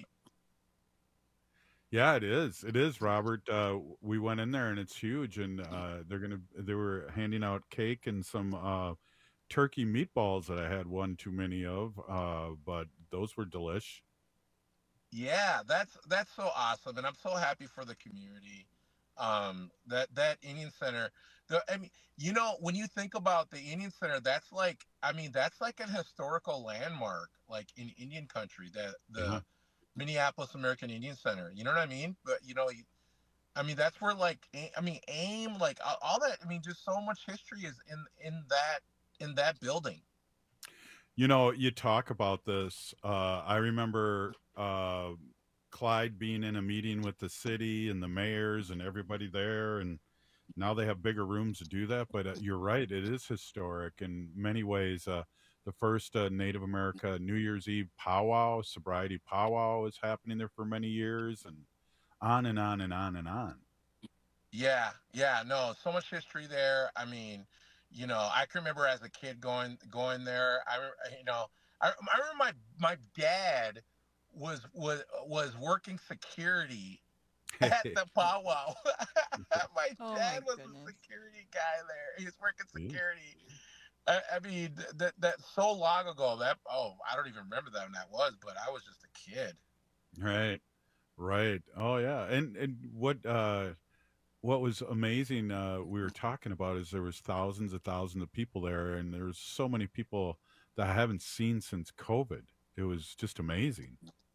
S28: Yeah, it is. It is, Robert. Uh, we went in there, and it's huge, and uh, they're gonna they were handing out cake and some uh, turkey meatballs that I had one too many of, uh, but those were delish.
S3: Yeah, that's that's so awesome, and I'm so happy for the community. Um, that that Indian Center, the I mean, you know, when you think about the Indian Center, that's like, I mean, that's like a historical landmark, like in Indian country, that the
S28: Uh-huh.
S3: Minneapolis American Indian Center. You know what I mean? But you know, you, I mean, that's where like, A- I mean, AIM, like all all that. I mean, just so much history is in in that in that building.
S28: You know, you talk about this. Uh, I remember uh, Clyde being in a meeting with the city and the mayors and everybody there, and now they have bigger rooms to do that. But uh, you're right; it is historic in many ways. Uh, the first uh, Native America New Year's Eve powwow, sobriety powwow, is happening there for many years, and on and on and on and on.
S3: Yeah, yeah, no, so much history there. I mean, you know, I can remember as a kid going going there. I, re- you know, I, I remember my my dad was was was working security at the powwow. my
S29: Oh
S3: dad
S29: my
S3: was
S29: goodness.
S3: a security guy there. He was working security. I, I mean, th- that that's so long ago. That oh, I don't even remember that when that was, but I was just a kid.
S28: Right, right. Oh yeah, and and what uh, what was amazing, uh, we were talking about, is there was thousands and thousands of people there, and there's so many people that I haven't seen since COVID. It was just amazing.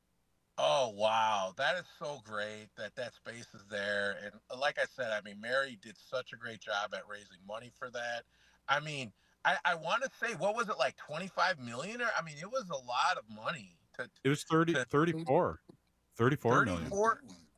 S3: Oh, wow. That is so great that that space is there. And like I said, I mean, Mary did such a great job at raising money for that. I mean, I, I want to say, what was it, like twenty-five million? Or, I mean, it was a lot of money. To,
S28: It was thirty,
S3: to-
S28: thirty-four. thirty-four million.
S3: thirty-four?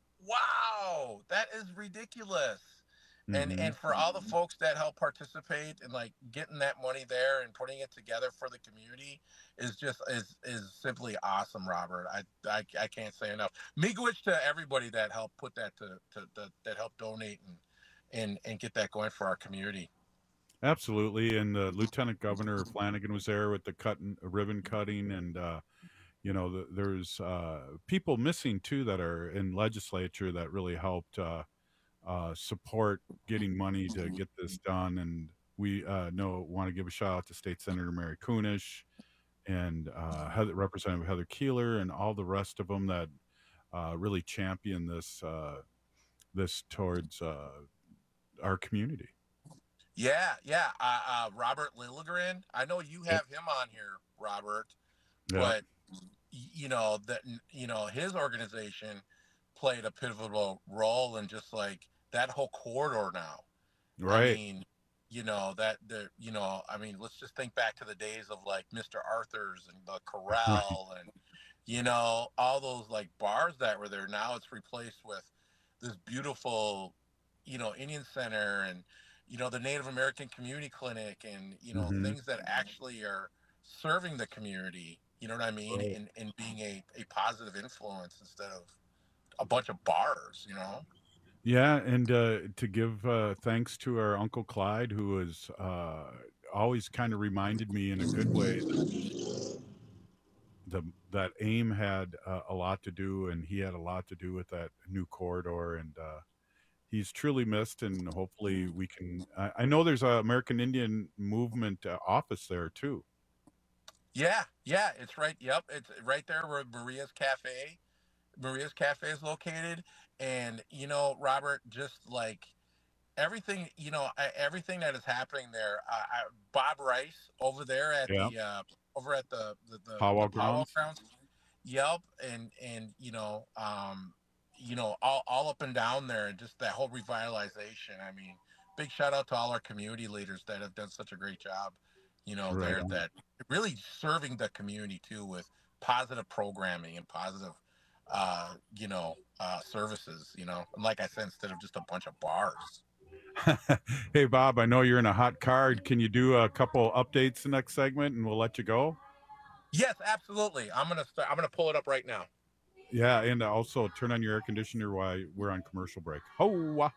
S3: Wow. That is ridiculous. And
S28: Mhm.
S3: and for all the folks that help participate and like getting that money there and putting it together for the community is just is is simply awesome, Robert. I I, I can't say enough. Miigwech to everybody that helped put that to, to, to that helped donate and and and get that going for our community.
S28: Absolutely, and uh, Lieutenant Governor Flanagan was there with the cutting, ribbon cutting, and uh, you know, the, there's uh, people missing too that are in legislature that really helped uh, uh, support getting money to get this done. And we uh, know want to give a shout out to State Senator Mary Kunish and uh, Heather, Representative Heather Keeler, and all the rest of them that uh, really champion this uh, this towards uh, our community.
S3: Yeah, yeah. Uh, uh, Robert Lilligren. I know you have him on here, Robert,
S28: Yeah.
S3: but y- you know that you know his organization played a pivotal role in just like that whole corridor now.
S28: Right.
S3: I mean, you know that the you know I mean, let's just think back to the days of like Mister Arthur's and the Corral and you know all those like bars that were there. Now it's replaced with this beautiful, you know, Indian Center and you know the Native American Community Clinic and you know
S28: Mhm.
S3: things that actually are serving the community. You know what I mean?
S28: Right.
S3: And and being a a positive influence instead of a bunch of bars. You know.
S28: Yeah, and uh, to give uh, thanks to our Uncle Clyde, who has uh, always kind of reminded me in a good way that the that AIM had uh, a lot to do, and he had a lot to do with that new corridor, and uh, he's truly missed. And hopefully, we can. I, I know there's a American Indian Movement uh, office there too.
S3: Yeah, yeah, it's right. Yep, it's right there where Maria's Cafe, Maria's Cafe is located. And you know, Robert, just like everything, you know, I- everything that is happening there. I, I, Bob Rice over there at
S28: Yeah.
S3: the uh, over at the the, the,
S28: Powwow
S3: the powwow
S28: grounds.
S3: grounds. Yep, and and you know, um, you know, all all up and down there, and just that whole revitalization. I mean, big shout out to all our community leaders that have done such a great job. You know,
S28: Right
S3: there
S28: on.
S3: that really serving the community too with positive programming and positive, uh, you know, uh, services. You know, and like I said, instead of just a bunch of bars.
S28: Hey, Bob, I know you're in a hot car. Can you do a couple updates the next segment, and we'll let you go?
S3: Yes, absolutely. I'm gonna start, I'm gonna pull it up right now.
S28: Yeah, and also turn on your air conditioner while we're on commercial break. Ho!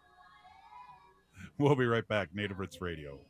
S28: We'll be right back. Native Roots Radio.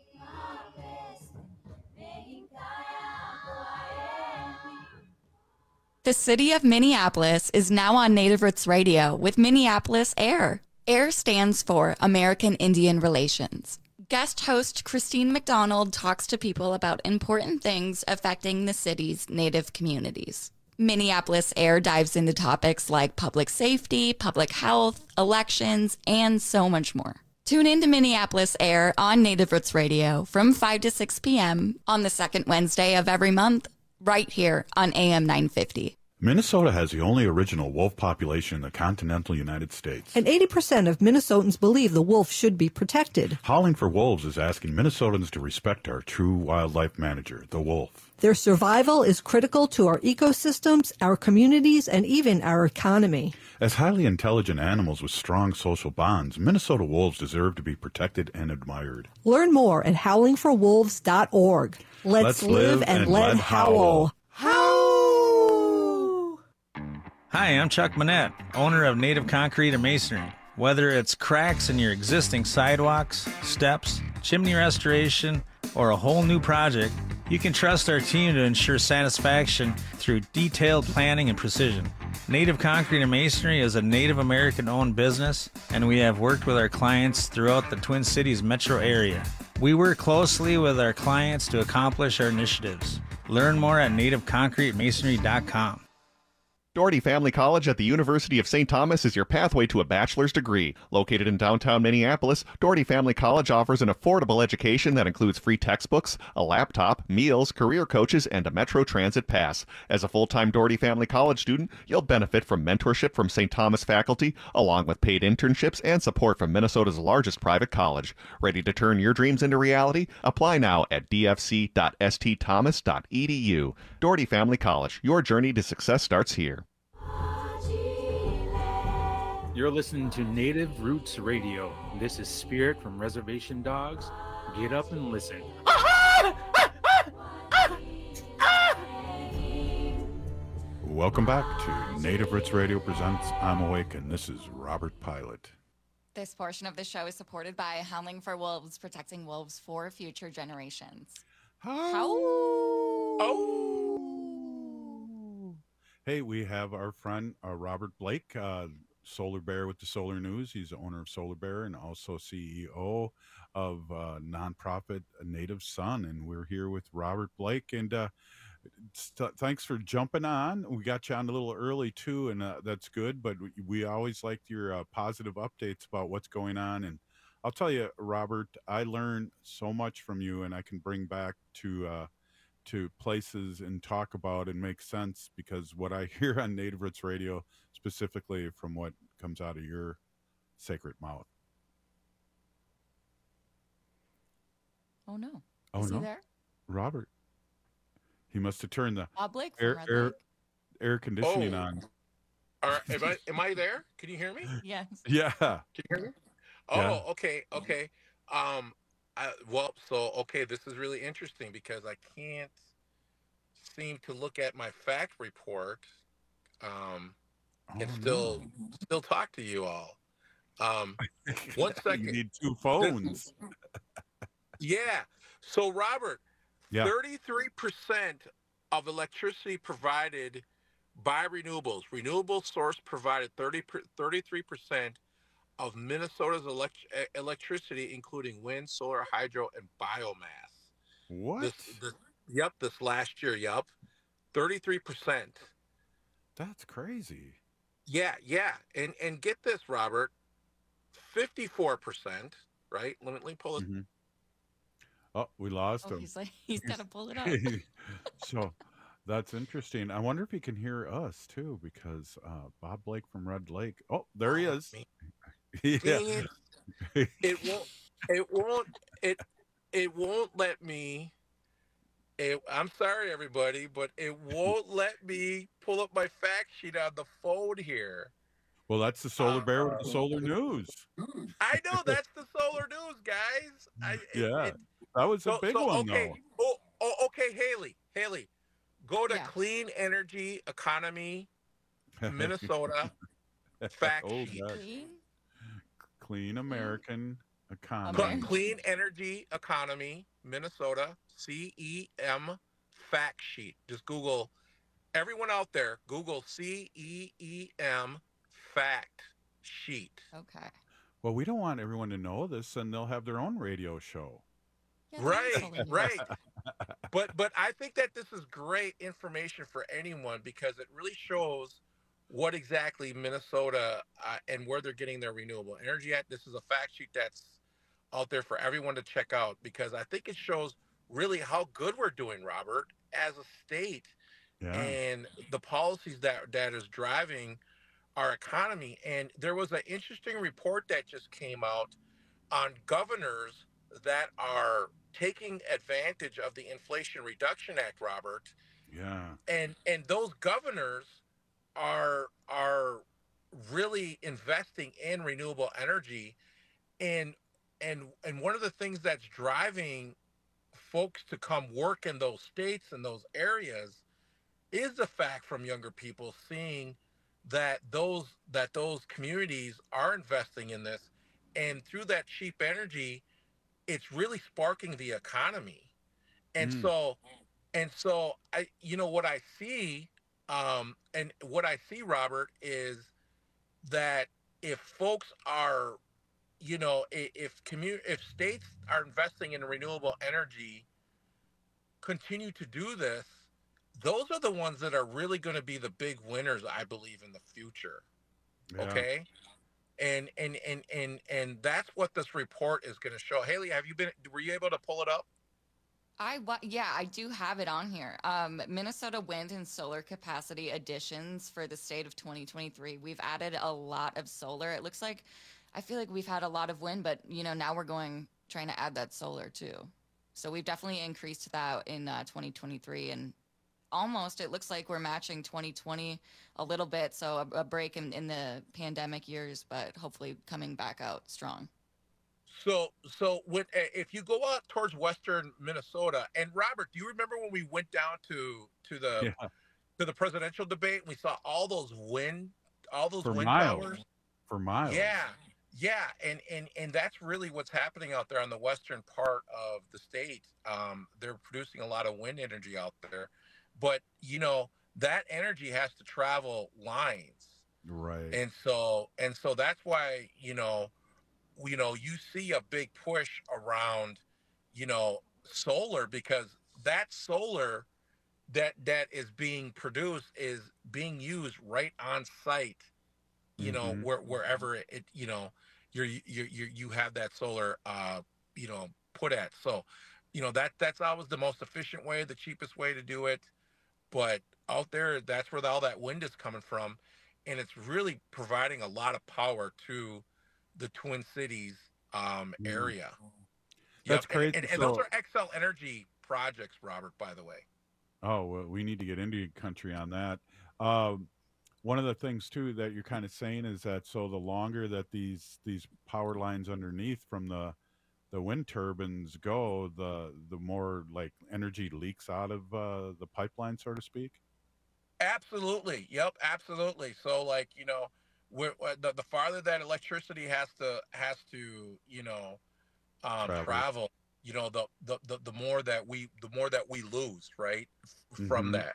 S29: The city of Minneapolis is now on Native Roots Radio with Minneapolis Air. AIR stands for American Indian Relations. Guest host Christine McDonald talks to people about important things affecting the city's Native communities. Minneapolis Air dives into topics like public safety, public health, elections, and so much more. Tune in to Minneapolis Air on Native Roots Radio from five to six p.m. on the second Wednesday of every month, right here on A M nine fifty.
S28: Minnesota has the only original wolf population in the continental United States.
S5: And eighty percent of Minnesotans believe the wolf should be protected.
S28: Howling for Wolves is asking Minnesotans to respect our true wildlife manager, the wolf.
S5: Their survival is critical to our ecosystems, our communities, and even our economy.
S28: As highly intelligent animals with strong social bonds, Minnesota wolves deserve to be protected and admired.
S5: Learn more at howling for wolves dot org. Let's,
S28: Let's
S5: live,
S28: live
S5: and,
S28: and
S5: let
S28: let
S5: howl.
S28: howl.
S19: Hi, I'm Chuck Manette, owner of Native Concrete and Masonry. Whether it's cracks in your existing sidewalks, steps, chimney restoration, or a whole new project, you can trust our team to ensure satisfaction through detailed planning and precision. Native Concrete and Masonry is a Native American-owned business, and we have worked with our clients throughout the Twin Cities metro area. We work closely with our clients to accomplish our initiatives. Learn more at native concrete masonry dot com.
S6: Doherty Family College at the University of Saint Thomas is your pathway to a bachelor's degree. Located in downtown Minneapolis, Doherty Family College offers an affordable education that includes free textbooks, a laptop, meals, career coaches, and a Metro Transit pass. As a full-time Doherty Family College student, you'll benefit from mentorship from Saint Thomas faculty, along with paid internships and support from Minnesota's largest private college. Ready to turn your dreams into reality? Apply now at d f c dot s t thomas dot e d u. Doherty Family College. Your journey to success starts here.
S20: You're listening to Native Roots Radio. This is Spirit from Reservation Dogs. Get up and listen.
S28: Welcome back to Native Roots Radio presents I'm Awake, and this is Robert Pilot.
S29: This portion of the show is supported by Howling for Wolves, protecting wolves for future generations. How?
S28: Oh. Hey, we have our friend uh, Robert Blake, uh, Solar Bear with the Solar News. He's the owner of Solar Bear and also C E O of uh, nonprofit Native Sun. And we're here with Robert Blake. And uh, st- thanks for jumping on. We got you on a little early too, and uh, that's good. But we, we always liked your uh, positive updates about what's going on. And I'll tell you, Robert, I learned so much from you, and I can bring back to uh, to places and talk about and make sense, because what I hear on Native Roots Radio, specifically from what comes out of your sacred mouth.
S29: Oh no!
S28: Oh
S29: Is
S28: no,
S29: he there?
S28: Robert. He must have turned the
S29: Bob Blake from
S28: air
S29: Red
S28: air,
S29: Lake.
S28: air conditioning
S3: Oh.
S28: on.
S3: All right, am I am I there? Can you hear me?
S29: Yes.
S28: Yeah.
S3: Can you hear me? Oh,
S28: Yeah.
S3: okay, okay. Um, I, well, so okay, this is really interesting because I can't seem to look at my fact report, um, and
S28: Oh,
S3: still still talk to you all. Um, one second.
S28: You need two phones.
S3: Yeah. So Robert,
S28: Yeah.
S3: thirty-three percent of electricity provided by renewables. Renewable source provided thirty, thirty-three percent of Minnesota's elect- electricity, including wind, solar, hydro, and biomass.
S28: What?
S3: This, this, yep, this last year, yep. thirty-three percent.
S28: That's crazy.
S3: Yeah, yeah. And and get this, Robert, fifty-four percent, right? Let me, let me pull it.
S28: Mhm. Oh, we lost
S29: Oh,
S28: him.
S29: he's like he's got to pull it up.
S28: So that's interesting. I wonder if he can hear us too, because uh, Bob Blake from Red Lake. Oh, there he is.
S3: Dang
S28: Yeah.
S3: it. It won't it won't it it won't let me it, I'm sorry everybody, but it won't let me pull up my fact sheet on the phone here.
S28: Well, that's the Solar Bear with the Solar News.
S3: I know that's the solar news, guys. I, it-
S28: Yeah,
S3: it-
S28: that was a
S3: so-
S28: big
S3: so,
S28: one,
S3: okay.
S28: though.
S3: Oh, oh, okay, Haley. Haley, go to
S29: Yeah.
S3: Clean Energy Economy Minnesota fact
S28: Oh,
S3: sheet.
S28: gosh.
S29: Clean?
S28: Clean American
S3: Cle-
S28: economy.
S3: Clean Energy Economy, Minnesota, C E M fact sheet. Just Google, everyone out there, Google C E E M fact sheet.
S29: Okay.
S28: Well, we don't want everyone to know this, and they'll have their own radio show.
S29: Yeah, that is
S3: Right,
S29: Solar News.
S3: right. But but I think that this is great information for anyone because it really shows what exactly Minnesota uh, and where they're getting their renewable energy at. This is a fact sheet that's out there for everyone to check out because I think it shows really how good we're doing, Robert, as a state,
S28: Yeah.
S3: and the policies that that is driving our economy. And there was an interesting report that just came out on governors that are taking advantage of the Inflation Reduction Act, Robert,
S28: Yeah.
S3: and and those governors are are really investing in renewable energy, and and and one of the things that's driving folks to come work in those states and those areas is the fact from younger people seeing that those that those communities are investing in this, and through that cheap energy, it's really sparking the economy. And
S28: Mm.
S3: so and so I you know what I see um and what I see, Robert, is that if folks are, you know, i- if commu- if states are investing in renewable energy, continue to do this, those are the ones that are really going to be the big winners, I believe, in the future.
S28: Yeah.
S3: Okay. And, and, and, and, and that's what this report is going to show. Haley, have you been, were you able to pull it up?
S4: I wa- yeah, I do have it on here. Um, Minnesota wind and solar capacity additions for the state of twenty twenty-three. We've added a lot of solar. It looks like, I feel like we've had a lot of wind, but you know, now we're going, trying to add that solar too. So we've definitely increased that in uh, twenty twenty-three, and almost, it looks like we're matching twenty twenty a little bit. So a, a break in, in the pandemic years, but hopefully coming back out strong.
S3: So, so when, if you go out towards western Minnesota, and Robert, do you remember when we went down to to the
S28: Yeah.
S3: to the presidential debate and we saw all those wind, all those
S28: For
S3: wind
S28: miles.
S3: towers?
S28: For miles.
S3: Yeah, yeah, and and and that's really what's happening out there on the western part of the state. Um, they're producing a lot of wind energy out there, but you know that energy has to travel lines,
S28: Right.
S3: and so and so that's why you know. you know, you see a big push around, you know, solar, because that solar that that is being produced is being used right on site, you know,
S28: Mhm.
S3: where wherever it, you know, you're you you you have that solar, uh, you know, put at. So, you know, that that's always the most efficient way, the cheapest way to do it. But out there, that's where all that wind is coming from, and it's really providing a lot of power to the Twin Cities um,
S28: Mm.
S3: area.
S28: That's
S3: Yep,
S28: crazy.
S3: And, and, and those
S28: So-
S3: are X L Energy projects, Robert, by the way.
S28: Oh, well, we need to get Indian country on that. Um, one of the things too that you're kind of saying is that so the longer that these these power lines underneath from the the wind turbines go, the the more like energy leaks out of uh, the pipeline, so to speak.
S3: Absolutely. Yep, absolutely. So like, you know, we're, uh, the, the farther that electricity has to has to, you know, um,
S28: Travel.
S3: travel, you know, the, the, the, the more that we the more that we lose, right, f- from
S28: Mhm.
S3: that.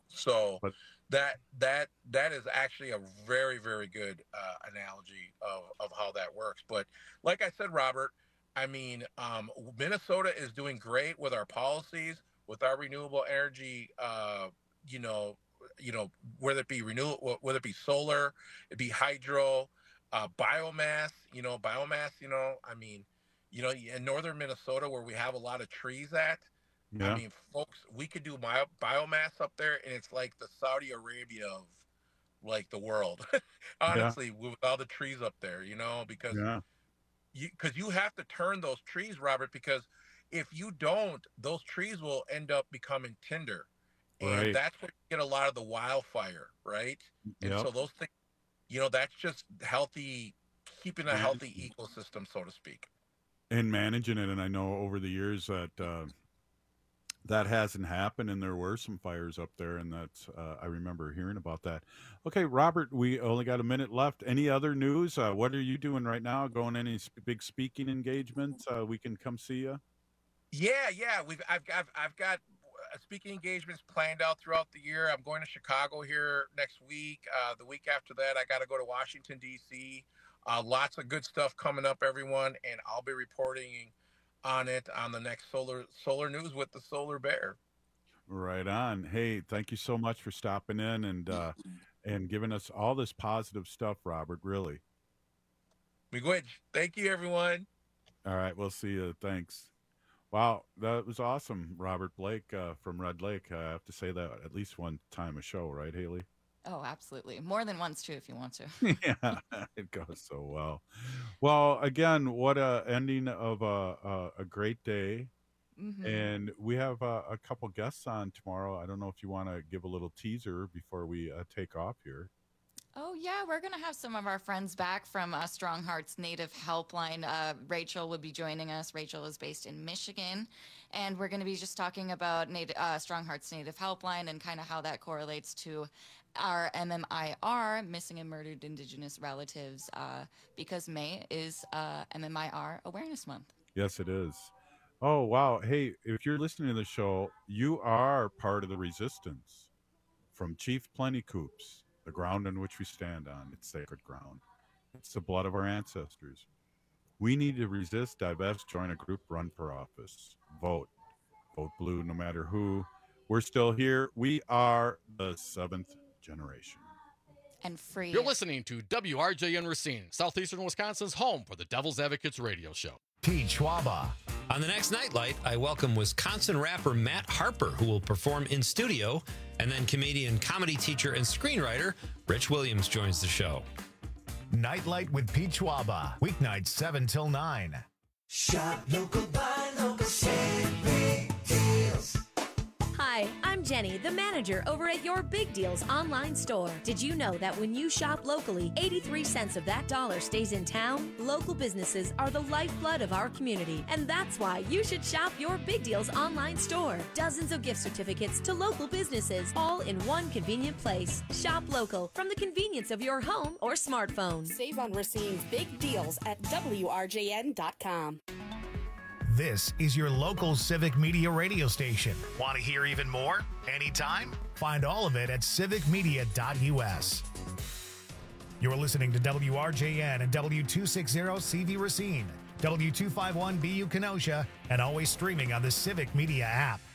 S3: So that that that is actually a very, very good uh, analogy of, of how that works. But like I said, Robert, I mean, um, Minnesota is doing great with our policies, with our renewable energy, uh, you know, you know, whether it be renewable, whether it be solar, it be hydro, uh, biomass, you know, biomass, you know, I mean, you know, in northern Minnesota where we have a lot of trees at,
S28: Yeah.
S3: I mean, folks, we could do bio, biomass up there, and it's like the Saudi Arabia of like the world, honestly, with all the trees up there, you know, because
S28: Yeah.
S3: you because you have to turn those trees, Robert, because if you don't, those trees will end up becoming tinder, and
S28: Right.
S3: that's where you get a lot of the wildfire, right? And
S28: Yep.
S3: so those things, you know, that's just healthy, keeping a healthy ecosystem, so to speak.
S28: And managing it. And I know over the years that uh, that hasn't happened, and there were some fires up there, and that's uh, I remember hearing about that. Okay, Robert, we only got a minute left. Any other news? Uh, what are you doing right now? Going any sp- big speaking engagements? Uh, we can come see you.
S3: Yeah, yeah, we've I've got I've got uh, speaking engagements planned out throughout the year. I'm going to Chicago here next week. Uh, the week after that, I got to go to Washington D C. Uh, lots of good stuff coming up, everyone, and I'll be reporting on it on the next solar solar news with the Solar Bear.
S28: Right on. Hey, thank you so much for stopping in and uh, and giving us all this positive stuff, Robert. Really.
S3: Miigwech. Thank you, everyone.
S28: All right, we'll see you. Thanks. Wow, that was awesome, Robert Blake uh, from Red Lake. Uh, I have to say that at least one time a show, right, Haley?
S4: Oh, absolutely. More than once, too, if you want to.
S28: Yeah, it goes so well. Well, again, what a ending of a a, a great day,
S4: Mhm.
S28: and we have uh, a couple guests on tomorrow. I don't know if you want to give a little teaser before we uh, take off here.
S4: Oh, yeah, we're going to have some of our friends back from uh, Strong Hearts Native Helpline. Uh, Rachel will be joining us. Rachel is based in Michigan, and we're going to be just talking about native, uh, Strong Hearts Native Helpline and kind of how that correlates to our M M I R, Missing and Murdered Indigenous Relatives, uh, because May is uh, M M I R Awareness Month.
S28: Yes, it is. Oh, wow. Hey, if you're listening to the show, you are part of the resistance. From Chief Plentycoops, the ground on which we stand on, it's sacred ground. It's the blood of our ancestors. We need to resist, divest, join a group, run for office. Vote. Vote blue no matter who. We're still here. We are the seventh generation.
S4: And free.
S7: You're listening to W R J N Racine, Southeastern Wisconsin's home for the Devil's Advocates radio show.
S1: Pete Schwaba.
S11: On the next Nightlight, I welcome Wisconsin rapper Matt Harper, who will perform in studio, and then comedian, comedy teacher, and screenwriter Rich Williams joins the show.
S1: Nightlight with Pete Schwaba, weeknights seven till nine.
S8: Shop local, buy local, save big deals.
S21: Hi, I'm Jenny, the manager over at Your Big Deals online store. Did you know that when you shop locally, eighty-three cents of that dollar stays in town? Local businesses are the lifeblood of our community, and that's why you should shop Your Big Deals online store. Dozens of gift certificates to local businesses, all in one convenient place. Shop local from the convenience of your home or smartphone.
S22: Save on Racine's big deals at W R J N dot com.
S1: This is your local Civic Media radio station. Want to hear even more? Anytime? Find all of it at civic media dot U S. You're listening to W R J N and W two sixty C V Racine, W two fifty-one B U Kenosha, and always streaming on the Civic Media app.